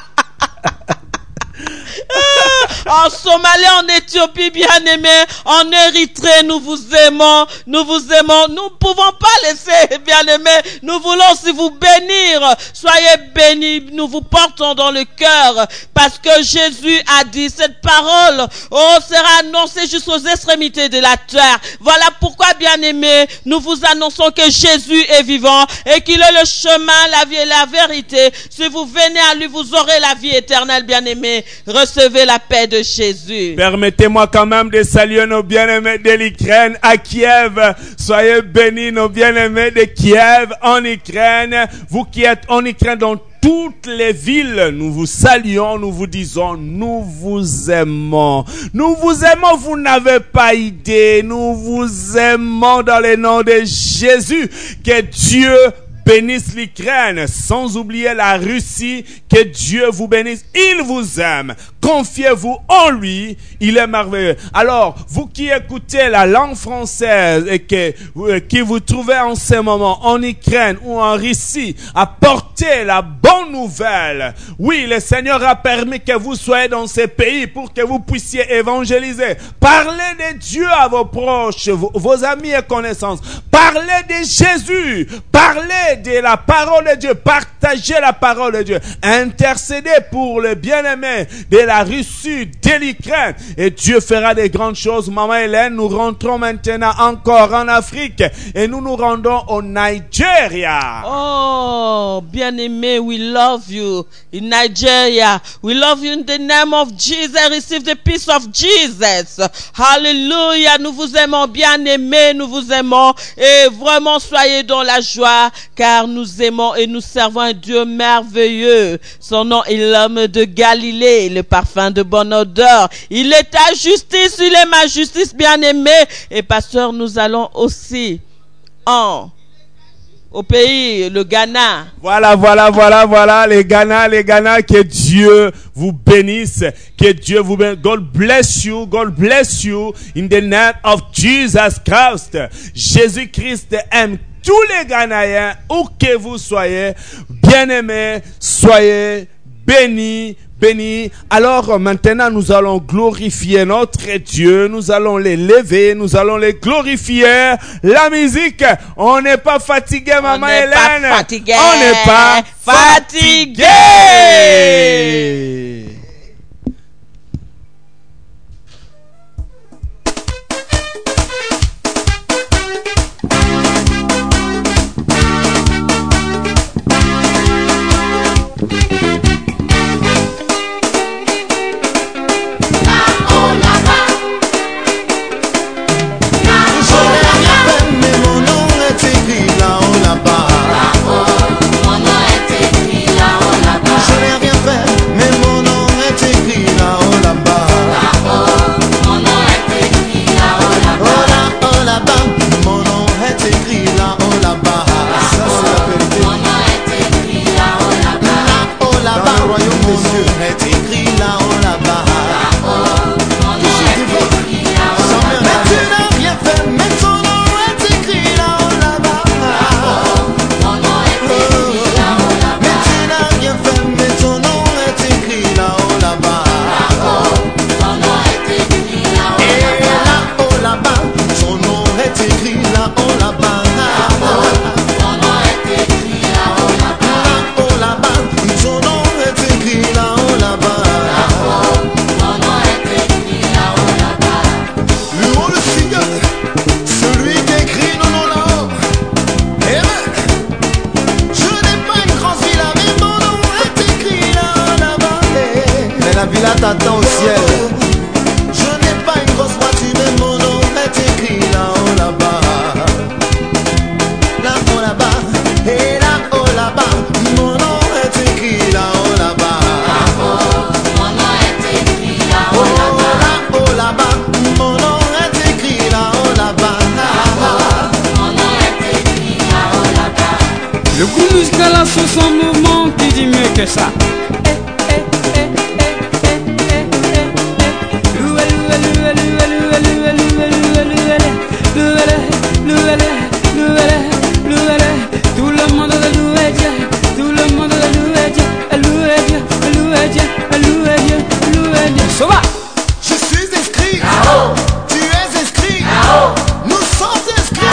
En Somalie, en Éthiopie, bien-aimé, en Érythrée, nous vous aimons, nous vous aimons, nous ne pouvons pas laisser, bien-aimé, nous voulons aussi vous bénir, soyez bénis, nous vous portons dans le cœur, parce que Jésus a dit cette parole, oh, sera annoncée jusqu'aux extrémités de la terre. Voilà pourquoi, bien-aimé, nous vous annonçons que Jésus est vivant et qu'il est le chemin, la vie et la vérité. Si vous venez à lui, vous aurez la vie éternelle, bien-aimé. Recevez la paix de Jésus. Permettez-moi quand même de saluer nos bien-aimés de l'Ukraine à Kiev. Soyez bénis, nos bien-aimés de Kiev en Ukraine. Vous qui êtes en Ukraine, dans toutes les villes, nous vous saluons, nous vous disons, nous vous aimons. Nous vous aimons, vous n'avez pas idée. Nous vous aimons dans le nom de Jésus. Que Dieu bénisse l'Ukraine, sans oublier la Russie. Que Dieu vous bénisse. Il vous aime. Confiez-vous en lui. Il est merveilleux. Alors, vous qui écoutez la langue française et que, euh, qui vous trouvez en ce moment en Ukraine ou en Russie, apportez la bonne nouvelle. Oui, le Seigneur a permis que vous soyez dans ces pays pour que vous puissiez évangéliser. Parlez de Dieu à vos proches, vos, vos amis et connaissances. Parlez de Jésus. Parlez de la parole de Dieu. Partagez la parole de Dieu. Intercédez pour le bien-aimé de la Russie, de l'Ukraine. Et Dieu fera des grandes choses. Maman Hélène, nous rentrons maintenant encore en Afrique. Et nous nous rendons au Nigeria. Oh, bien-aimé, we love you. In Nigeria, we love you in the name of Jesus. Receive the peace of Jesus. Hallelujah. Nous vous aimons, bien-aimé. Nous vous aimons. Et vraiment, soyez dans la joie, car nous aimons et nous servons un Dieu merveilleux. Son nom est l'homme de Galilée, le parfum de bonne odeur. Il est ta justice, il est ma justice, bien-aimé. Et pasteur, nous allons aussi en au pays, le Ghana. Voilà, voilà, voilà, voilà, les Ghana, les Ghana, que Dieu vous bénisse, que Dieu vous bénisse. God bless you, God bless you, in the name of Jesus Christ. Jésus-Christ aime tous les Ghanéens, où que vous soyez, bien-aimés, soyez bénis, bénis. Alors maintenant, nous allons glorifier notre Dieu, nous allons l'élever, nous allons les glorifier. La musique, on n'est pas fatigué, maman Hélène. On n'est pas fatigué. On n'est pas fatigué. fatigué. Là-haut, mon nom est écrit là-haut, là-bas. Je n'ai rien fait, mais mon nom Le groupe musical a son son mouvement qui dit mieux que ça. Tout le monde a loué Dieu, tout le monde a loué Dieu, loué Dieu, loué Dieu, loué Dieu, loué Dieu. Ça va. Je suis inscrit. Tu es inscrit. Nous sommes inscrits.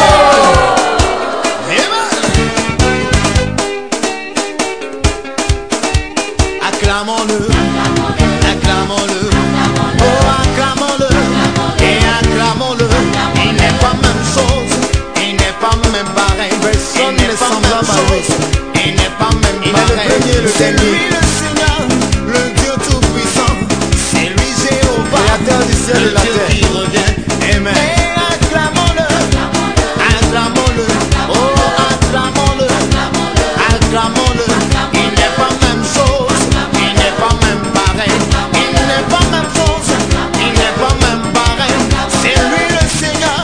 Acclamons-le, acclamons-le, oh acclamons-le, et acclamons-le. Il n'est pas même chose, il n'est pas même pareil. Personne n'est semblable à lui. Il n'est pas même pareil. C'est lui le Seigneur, le Dieu tout-puissant. C'est lui Jéhovah, créateur du ciel et de la terre, qui revient. Amen. Et acclamons-le, acclamons-le, oh acclamons-le, acclamons-le. Il n'est pas même chose, il n'est pas même pareil. Il n'est pas même chose, il n'est pas même pareil. C'est lui le Seigneur,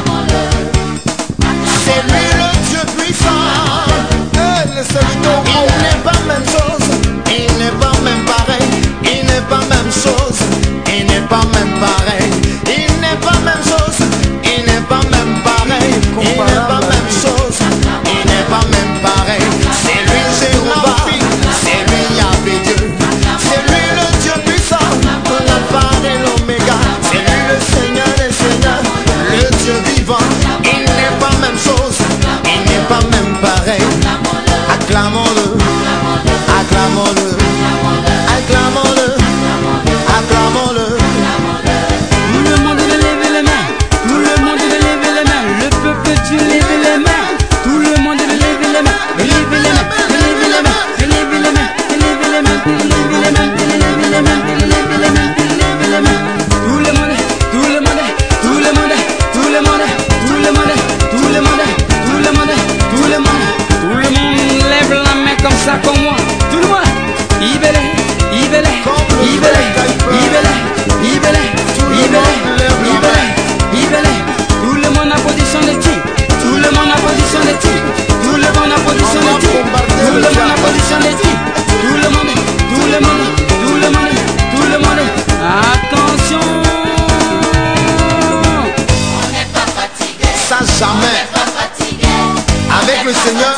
c'est lui le Dieu puissant. Hey, le serviteur, il n'est pas même chose, il n'est pas même pareil. Il n'est pas même chose, il n'est pas même pareil. Il n'est pas même chose, il n'est pas même pareil. Il n'est pas même chose, il n'est pas même pareil. C'est lui Jéhovah, c'est lui Yahvé Dieu, c'est lui le Dieu puissant, l'alpha et l'oméga. C'est lui le Seigneur des seigneurs, le Dieu vivant. Il n'est pas même chose, il n'est pas même pareil. Acclamons-le, acclamons-le, acclamons-le, acclamons-le. Tout le monde de lever les mains, tout le monde de lever les mains, le peuple de Dieu lève les mains, tout le monde de lever les mains, lever les mains, lever les mains, lever les mains, lever les mains, lever les mains, lever les mains, lever les mains, lever les mains. Tout le monde, tout le monde, tout le monde, tout le monde, tout le monde, tout le monde, tout le monde, tout le monde, tout le monde lève la main comme ça comme moi, tout le monde. Ibele, ibele, ibele, ibele, ibele, ibele, ibele, ibele. Tout le monde a position de tir, tout le monde a position de tir, tout le monde a position de tir, tout le monde a position de tir, tout le monde, tout le monde, tout le monde, tout le monde. Attention. On n'est pas fatigué, ça jamais. Avec le Seigneur,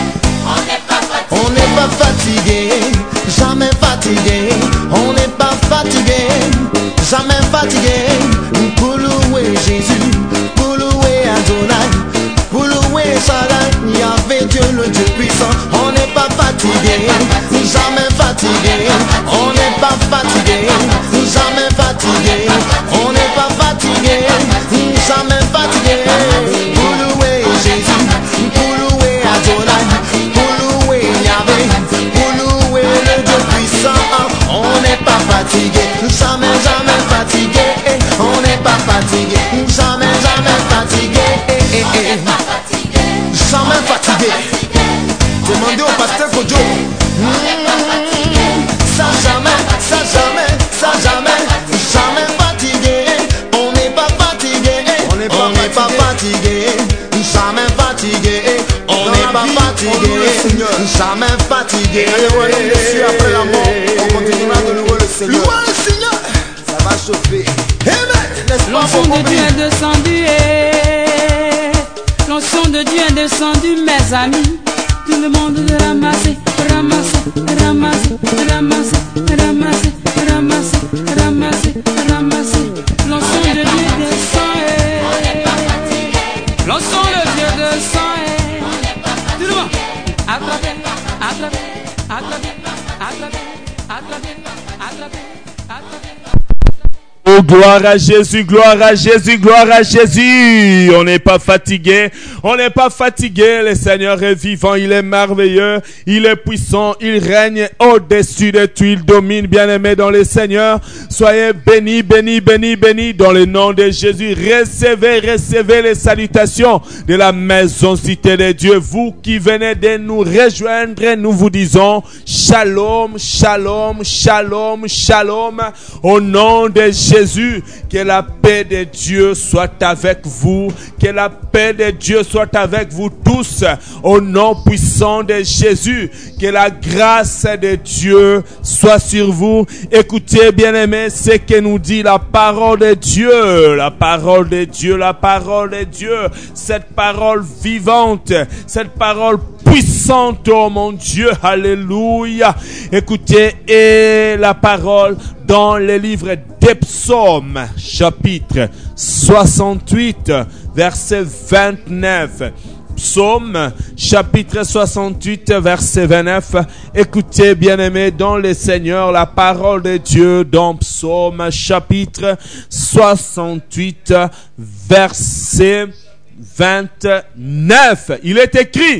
on n'est pas fatigué, jamais fatigué. On n'est pas fatigué, jamais fatigué. Pour louer Jésus, pour louer Adonai, pour louer Shaddai, Yahvé Dieu le Dieu puissant. On n'est pas fatigué, jamais fatigué. On n'est pas fatigué, jamais fatigué. On n'est pas fatigué, jamais fatigué. Pour louer Jésus, pour louer Adonai, pour louer Yahvé, pour louer le Dieu puissant. On n'est pas fatigué, jamais, jamais fatigué. On n'est pas fatigué, jamais, jamais fatigué. Jamais fatigué. Demandez au pasteur Kojo. Ça jamais, ça jamais, ça jamais, jamais fatigué. On n'est pas fatigué, on n'est pas, pas fatigué, jamais fatigué. On n'est pas fatigué, jamais fatigué. Après la mort, on continuera de louer le Seigneur. Louer le Seigneur, ça va chauffer. L'onction de Dieu est descendu, l'onction de Dieu est descendu, mes amis. Tout le monde de ramasser, ramasser, ramasser, ramasser, ramasser, ramasser, ramasser, ramasser. L'onction de Dieu descend, l'onction de Dieu descend. Tout le monde, attrapez, attrapez, attrapez, attrapez, attrapez, attrapez, attrapez. Oh, gloire à Jésus, gloire à Jésus, gloire à Jésus. On n'est pas fatigué, on n'est pas fatigué. Le Seigneur est vivant, il est merveilleux, il est puissant, il règne au-dessus de tout, il domine, bien-aimé dans le Seigneur. Soyez bénis, bénis, bénis, bénis dans le nom de Jésus. Recevez, recevez les salutations de la maison Cité de Dieu. Vous qui venez de nous rejoindre, nous vous disons shalom, shalom, shalom, shalom. Au nom de Jésus. Jésus. Que la paix de Dieu soit avec vous. Que la paix de Dieu soit avec vous tous. Au nom puissant de Jésus. Que la grâce de Dieu soit sur vous. Écoutez, bien-aimés, ce que nous dit la parole de Dieu. La parole de Dieu, la parole de Dieu. Cette parole vivante. Cette parole puissante, oh mon Dieu, alléluia. Écoutez, et la parole dans le livre des Psaumes, chapitre soixante-huit, verset vingt-neuf. Psaume, chapitre soixante-huit, verset vingt-neuf. Écoutez, bien-aimés, dans le Seigneur, la parole de Dieu dans Psaume, chapitre soixante-huit, verset vingt-neuf. Il est écrit: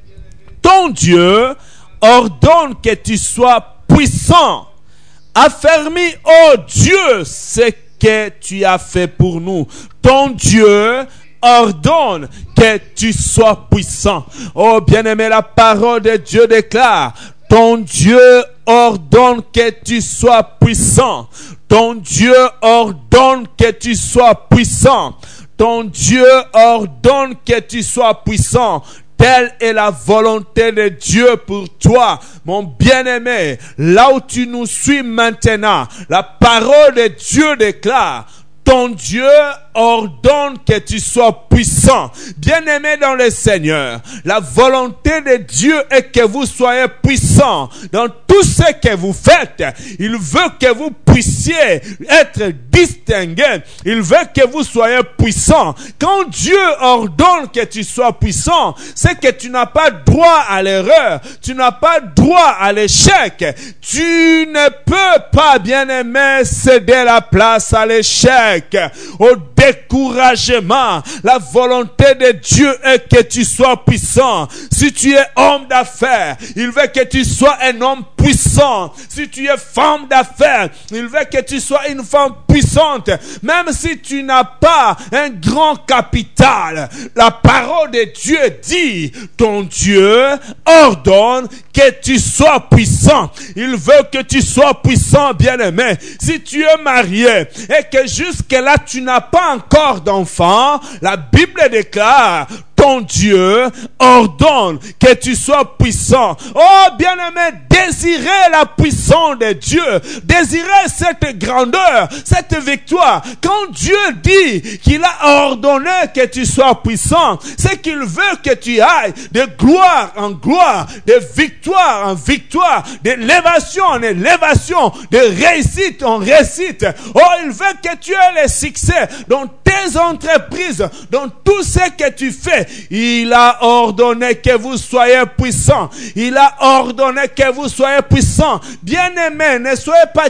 ton Dieu ordonne que tu sois puissant. Affermis, ô Dieu, ce que tu as fait pour nous. Ton Dieu ordonne que tu sois puissant. Oh bien-aimé, la parole de Dieu déclare: ton Dieu ordonne que tu sois puissant. Ton Dieu ordonne que tu sois puissant. Ton Dieu ordonne que tu sois puissant. Telle est la volonté de Dieu pour toi, mon bien-aimé. Là où tu nous suis maintenant, la parole de Dieu déclare: ton Dieu ordonne que tu sois puissant. Bien-aimé dans le Seigneur, la volonté de Dieu est que vous soyez puissants dans tout ce que vous faites. Il veut que vous puissiez être distingués. Il veut que vous soyez puissants. Quand Dieu ordonne que tu sois puissant, c'est que tu n'as pas droit à l'erreur. Tu n'as pas droit à l'échec. Tu ne peux pas, bien-aimé, céder la place à l'échec, au découragement. La volonté de Dieu est que tu sois puissant. Si tu es homme d'affaires, il veut que tu sois un homme puissant. Si tu es femme d'affaires, il veut que tu sois une femme puissante. Même si tu n'as pas un grand capital, la parole de Dieu dit: ton Dieu ordonne que tu sois puissant. Il veut que tu sois puissant, bien-aimé. Si tu es marié et que jusque-là tu n'as pas encore d'enfant, la Bible déclare: ton Dieu ordonne que tu sois puissant. Oh, bien-aimé, désirez la puissance de Dieu. Désirez cette grandeur, cette victoire. Quand Dieu dit qu'il a ordonné que tu sois puissant, c'est qu'il veut que tu ailles de gloire en gloire, de victoire en victoire, d'élévation en élévation, de réussite en réussite. Oh, il veut que tu aies le succès dans tes entreprises, dans tout ce que tu fais. Il a ordonné que vous soyez puissants. Il a ordonné que vous soyez puissants. Bien-aimés, ne soyez pas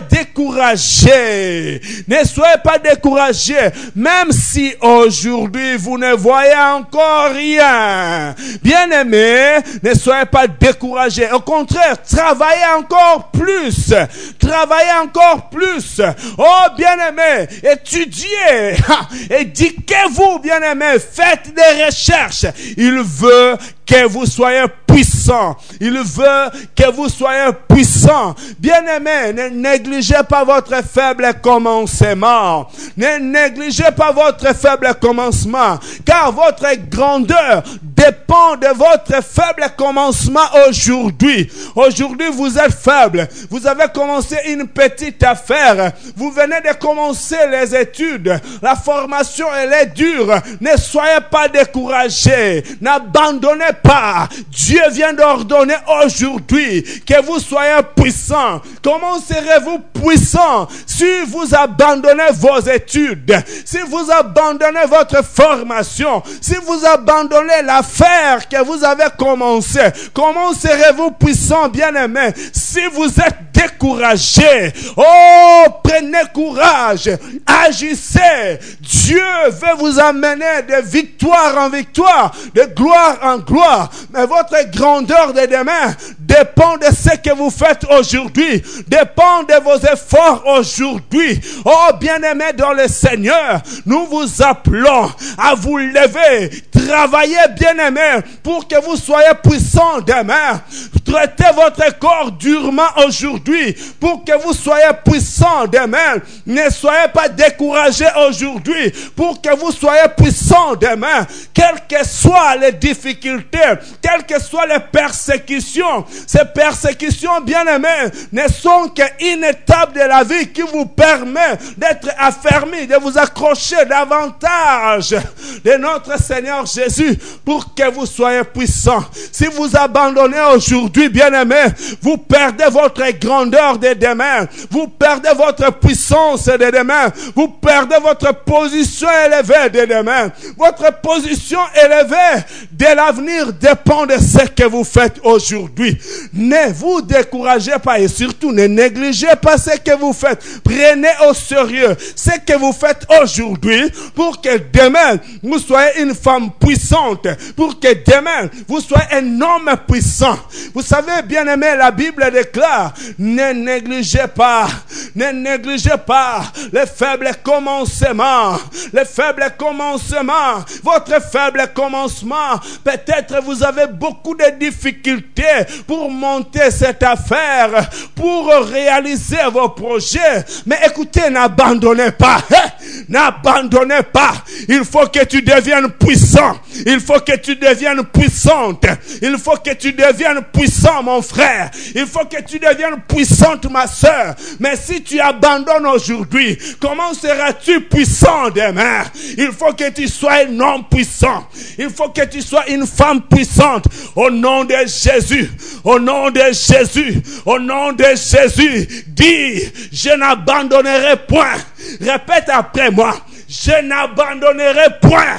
découragés. Ne soyez pas découragés. Même si aujourd'hui vous ne voyez encore rien. Bien-aimés, ne soyez pas découragés. Au contraire, travaillez encore plus. Travaillez encore plus. Oh, bien-aimés, étudiez. Éduquez-vous, bien-aimés. Faites des recherches. Il veut que vous soyez puissants. Il veut que vous soyez puissants. Bien-aimés, ne négligez pas votre faible commencement. Ne négligez pas votre faible commencement. Car votre grandeur dépend de votre faible commencement aujourd'hui. Aujourd'hui, vous êtes faible. Vous avez commencé une petite affaire. Vous venez de commencer les études. La formation, elle est dure. Ne soyez pas découragés. N'abandonnez pas. Dieu vient d'ordonner aujourd'hui que vous soyez puissants. Comment serez-vous puissants si vous abandonnez vos études, si vous abandonnez votre formation, si vous abandonnez l'affaire que vous avez commencé? Comment serez-vous puissants, bien-aimés, si vous êtes découragés? Oh, prenez courage, agissez. Dieu veut vous amener de victoire en victoire, de gloire en gloire. Mais votre grandeur de demain dépend de ce que vous faites aujourd'hui, dépend de vos efforts aujourd'hui. Oh, bien-aimés dans le Seigneur, nous vous appelons à vous lever. Travaillez, bien-aimés, pour que vous soyez puissants demain. maltraité votre corps durement aujourd'hui pour que vous soyez puissants demain. Ne soyez pas découragés aujourd'hui pour que vous soyez puissants demain. Quelles que soient les difficultés, quelles que soient les persécutions, ces persécutions, bien-aimés, ne sont qu'une étape de la vie qui vous permet d'être affermis, de vous accrocher davantage de notre Seigneur Jésus pour que vous soyez puissants. Si vous abandonnez aujourd'hui, bien-aimés, vous perdez votre grandeur de demain, vous perdez votre puissance de demain, vous perdez votre position élevée de demain. Votre position élevée de l'avenir dépend de ce que vous faites aujourd'hui. Ne vous découragez pas et surtout ne négligez pas ce que vous faites. Prenez au sérieux ce que vous faites aujourd'hui pour que demain vous soyez une femme puissante, pour que demain vous soyez un homme puissant. Vous savez, bien aimé, la Bible déclare, ne négligez pas, ne négligez pas les faibles commencements, les faibles commencements, votre faible commencement. Peut-être vous avez beaucoup de difficultés pour monter cette affaire, pour réaliser vos projets. Mais écoutez, n'abandonnez pas, n'abandonnez pas. Il faut que tu deviennes puissant. Il faut que tu deviennes puissante. Il faut que tu deviennes puissant, mon frère. Il faut que tu deviennes puissante, ma soeur. Mais si tu abandonnes aujourd'hui, comment seras-tu puissant demain? Il faut que tu sois un homme puissant. Il faut que tu sois une femme puissante. Au nom de Jésus, au nom de Jésus, au nom de Jésus, dis, je n'abandonnerai point. Répète après moi, je n'abandonnerai point.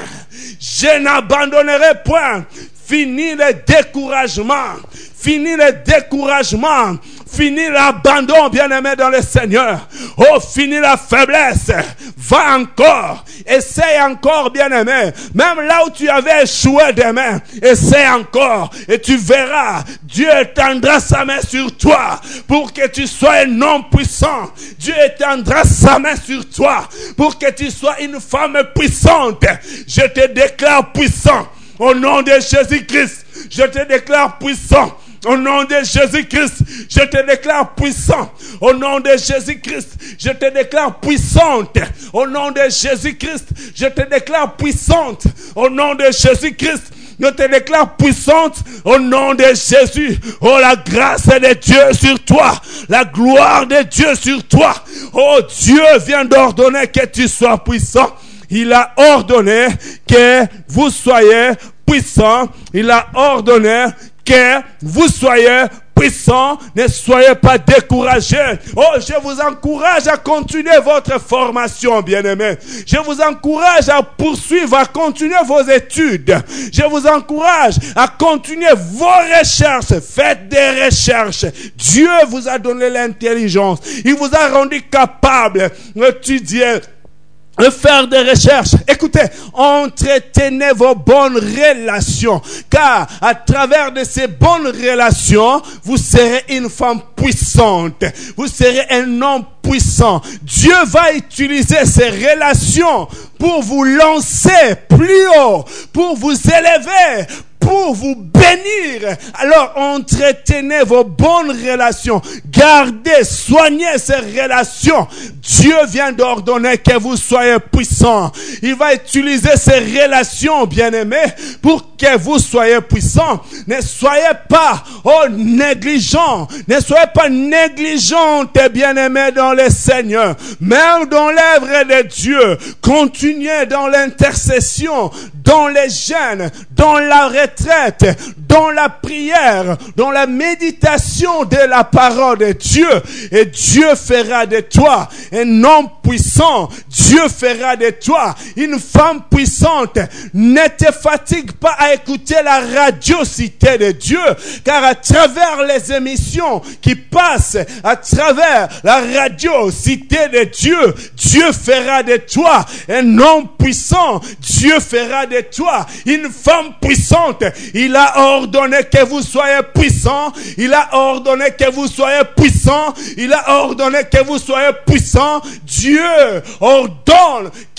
Je n'abandonnerai point. Fini le découragement. Fini le découragement. Fini l'abandon, bien-aimé dans le Seigneur. Oh, fini la faiblesse. Va encore. Essaye encore, bien-aimé. Même là où tu avais échoué demain, essaye encore. Et tu verras, Dieu étendra sa main sur toi pour que tu sois un homme puissant. Dieu étendra sa main sur toi pour que tu sois une femme puissante. Je te déclare puissant. Au nom de Jésus-Christ, je te déclare puissant. Au nom de Jésus-Christ, je te déclare puissant. Au nom de Jésus-Christ, je te déclare puissante. Au nom de Jésus-Christ, je te déclare puissante. Au nom de Jésus-Christ, je te déclare puissante. Au nom de Jésus. Oh, la grâce de Dieu sur toi. La gloire de Dieu sur toi. Oh, Dieu vient d'ordonner que tu sois puissant. Il a ordonné que vous soyez puissants. Il a ordonné que vous soyez puissants. Ne soyez pas découragés. Oh, je vous encourage à continuer votre formation, bien-aimés. Je vous encourage à poursuivre, à continuer vos études. Je vous encourage à continuer vos recherches. Faites des recherches. Dieu vous a donné l'intelligence. Il vous a rendu capable d'étudier, de faire des recherches. Écoutez, entretenez vos bonnes relations, car à travers de ces bonnes relations, vous serez une femme puissante. Vous serez un homme puissant. Dieu va utiliser ces relations pour vous lancer plus haut, pour vous élever, pour vous bénir. Alors entretenez vos bonnes relations. Gardez, soignez ces relations. Dieu vient d'ordonner que vous soyez puissants. Il va utiliser ces relations, bien-aimés, pour que vous soyez puissants. Ne soyez pas oh, négligents. Ne soyez pas négligentes, bien-aimés, dans le Seigneur. Même dans l'œuvre de Dieu. Continuez dans l'intercession, dans les jeûnes, dans la retraite, dans la prière, dans la méditation de la parole de Dieu. Et Dieu fera de toi un homme puissant. Dieu fera de toi une femme puissante. Ne te fatigue pas à écouter la radio Cité de Dieu, car à travers les émissions qui passent, à travers la radio Cité de Dieu, Dieu fera de toi un homme puissant. Dieu fera de toi une femme puissante. Il a ordonné que vous soyez puissants. Il a ordonné que vous soyez puissants. Il a ordonné que vous soyez puissants. Dieu ordonne que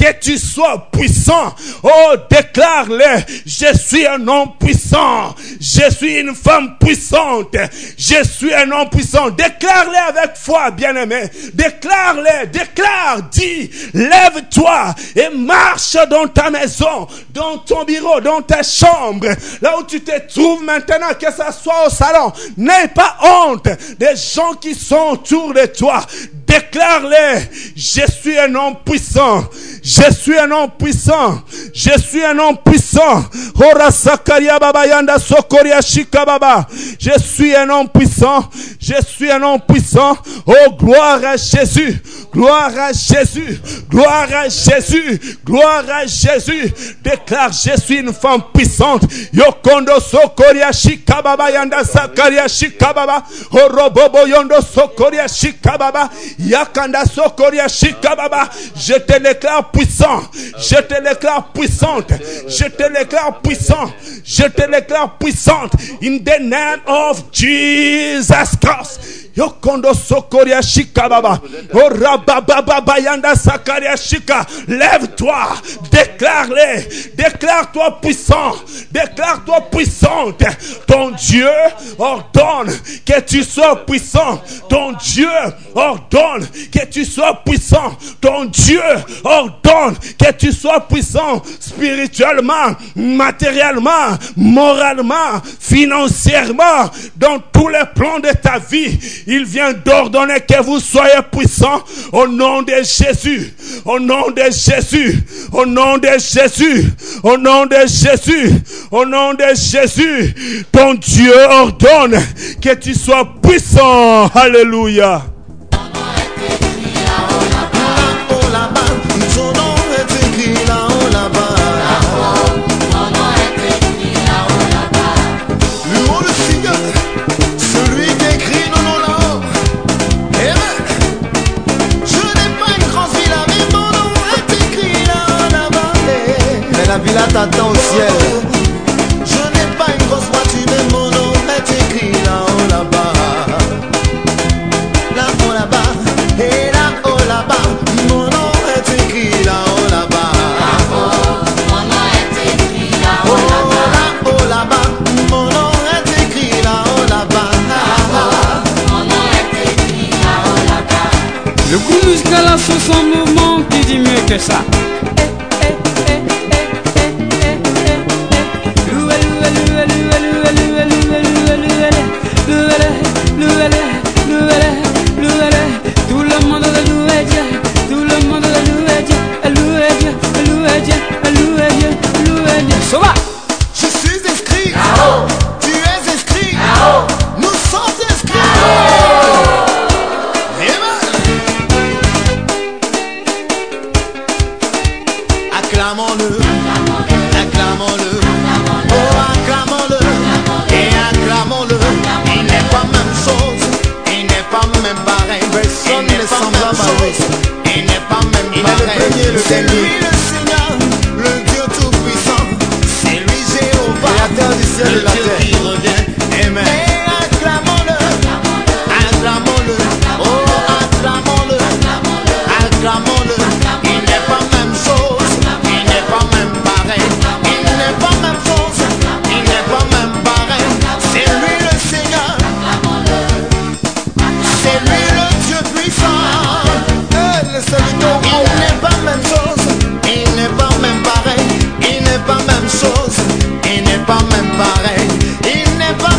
que tu sois puissant. Oh, déclare-le. Je suis un homme puissant. Je suis une femme puissante. Je suis un homme puissant. Déclare-le avec foi, bien-aimé. Déclare-le. Déclare. Dis, lève-toi et marche dans ta maison, dans ton bureau, dans ta chambre, là où tu te trouves maintenant, que ce soit au salon. N'aie pas honte des gens qui sont autour de toi. Déclare-le. Je suis un homme puissant. Je suis un homme puissant. Je suis un homme puissant. Ora sakaria baba yanda sokoria shika baba. Je suis un homme puissant. Je suis un homme puissant. Oh, gloire à Jésus. Gloire à Jésus. Gloire à Jésus. Gloire à Jésus. Déclare, je suis une femme puissante. Yokondo sokoria shika baba yanda sakaria shika baba. Orobobo yondo sokoria shika baba. Yakanda sokoria shika baba. Je te déclare puissant. Je te déclare puissante. Je te déclare puissant. Je te déclare puissante. In the name of Jesus Christ. Yokondo sokoria shika baba. Ora baba baba yanda sakaria shika. Lève-toi. Déclare-le. Déclare-toi puissant. Déclare-toi puissante. Ton Dieu ordonne que tu sois puissant. Ton Dieu ordonne que tu sois puissant. Ton Dieu ordonne que tu sois puissant spirituellement, matériellement, moralement, financièrement, dans tous les plans de ta vie. Il vient d'ordonner que vous soyez puissants au nom de Jésus. Au nom de Jésus. Au nom de Jésus. Au nom de Jésus. Au nom de Jésus. Ton Dieu ordonne que tu sois puissant. Alléluia. La villa t'attend au ciel. Je n'ai pas une grosse voiture, mais mon nom est écrit là-haut là-bas. Là-haut là-bas, et là-haut là-bas, mon nom est écrit là-haut là-bas. Là-haut, mon nom est écrit là-haut là-bas. Là-haut là-bas, mon nom est écrit là-haut là-bas. Là-haut, mon nom est écrit là-haut là-bas. Le groupe musical a son mouvement qui dit mieux que ça. Je suis inscrit. Là-haut. Tu es inscrit. Là-haut. Nous sommes inscrits. Acclamons-le. Acclamons-le. Oh, acclamons-le. Et acclamons-le. Il n'est pas même chose. Il n'est pas même pareil. Personne n'est semblable à lui. Il n'est pas même pareil. C'est lui le Seigneur, le Dieu tout-puissant. C'est lui Jéhovah, créateur du ciel et de la terre, qui revient. Amen. Et acclamons-le, acclamons-le, oh acclamons-le, acclamons-le. Il n'est pas même chose, il n'est pas même pareil. Il n'est pas même chose, il n'est pas même pareil. C'est lui le Seigneur, c'est lui le Dieu puissant. Il n'est pas même chose, il n'est pas même pareil. Il n'est pas même chose, il n'est pas même pareil. Il n'est pas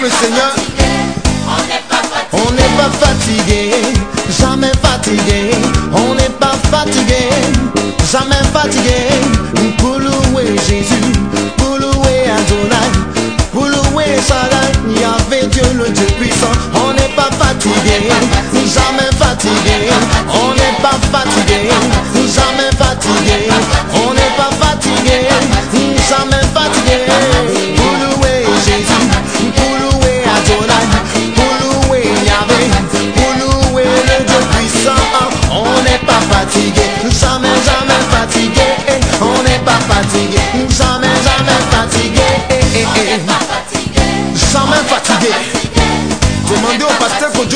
le Seigneur, on n'est pas fatigué, jamais fatigué, on n'est pas fatigué, jamais fatigué, pour louer Jésus, pour louer Adonai, pour louer Shaddai, Yahvé Dieu le Dieu puissant, on n'est pas fatigué, jamais fatigué, on n'est pas fatigué, jamais fatigué, on n'est pas fatigué, jamais fatigué, pour louer Jésus, pour louer Adonai, pour louer Yahvé, pour louer le Dieu puissant, on n'est pas fatigué, jamais, jamais fatigué, on n'est pas fatigué, jamais, jamais fatigué, jamais fatigué. Demandez au pasteur Kojo.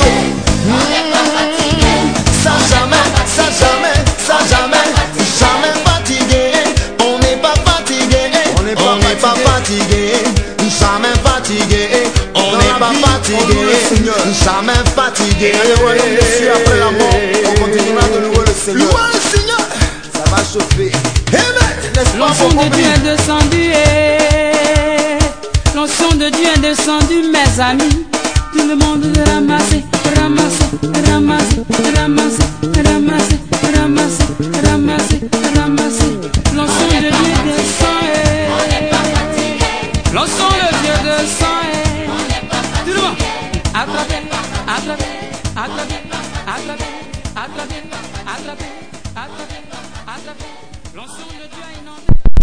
Ça jamais, ça jamais, ça jamais, jamais fatigué. On n'est pas fatigué, on n'est pas, pas fatigué, jamais fatigué. On n'est pas fatigué, jamais fatigué. Après la mort, on continuera de louer le Seigneur. Louer le Seigneur, ça va chauffer. L'onction de Dieu est descendu, l'onction de Dieu est descendu, mes amis. Tout le monde ramassé, ramassé, ramassé, ramassé, ramassé, ramassé, ramassé, ramassé. L'onction de Dieu descend, l'onction de Dieu descend. Tout le monde, attrapez, attrapez, attrapez, attrapez, attrapez, attrapez, attrapez, attrapez. L'onction de Dieu a inondé.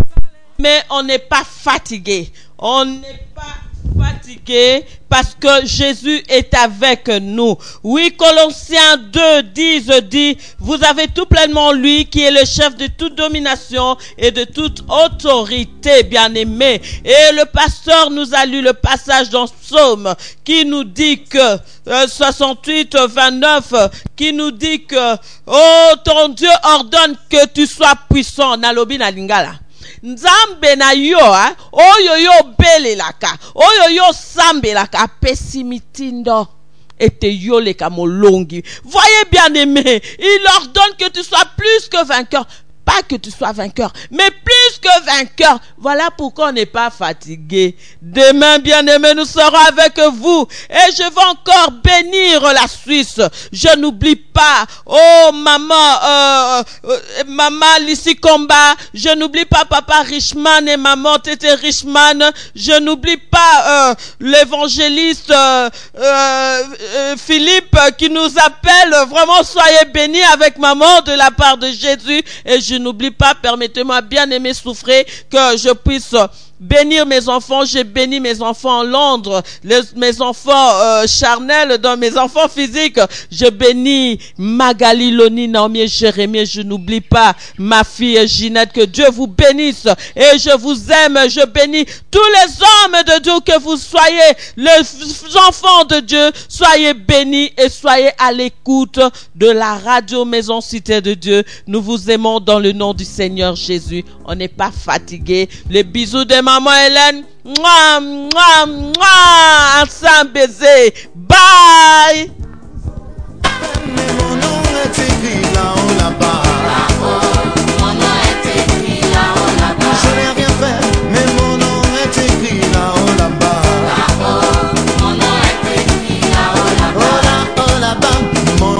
Mais on n'est pas fatigué. On n'est pas fatigué parce que Jésus est avec nous. Oui, Colossiens deux, dix dit, vous avez tout pleinement lui qui est le chef de toute domination et de toute autorité, bien-aimé. Et le pasteur nous a lu le passage dans Psaume qui nous dit que, euh, soixante-huit, vingt-neuf, qui nous dit que, oh, ton Dieu ordonne que tu sois puissant. Nalobi na lingala. Nzambe na yo, hein? Oyo yo bele laka, oyo yo sambe laka, pessimitindo, ete yo le kamolongi. Voyez bien aimé, il ordonne que tu sois plus que vainqueur. Pas que tu sois vainqueur, mais plus que vainqueur. Voilà pourquoi on n'est pas fatigué. Demain, bien-aimé, nous serons avec vous. Et je vais encore bénir la Suisse. Je n'oublie pas, oh maman, euh, euh, maman Lissi Comba. Je n'oublie pas papa Richman et maman Tété Richman. Je n'oublie pas euh, l'évangéliste euh, euh, euh, Philippe qui nous appelle. Vraiment, soyez bénis avec maman de la part de Jésus. Et je Je n'oublie pas, permettez-moi, bien aimer souffrir, que je puisse bénir mes enfants. J'ai béni mes enfants en Londres, les, mes enfants euh, charnels, dans mes enfants physiques. Je bénis Magali, Loni, Naomi et Jérémie. Je n'oublie pas ma fille Ginette. Que Dieu vous bénisse et je vous aime. Je bénis tous les hommes de Dieu, que vous soyez les enfants de Dieu. Soyez bénis et soyez à l'écoute de la radio Maison Cité de Dieu. Nous vous aimons dans le nom du Seigneur Jésus. On n'est pas fatigué. Les bisous de maman Hélène. Mouah, mouah, mouah. Un saint baiser. Bye.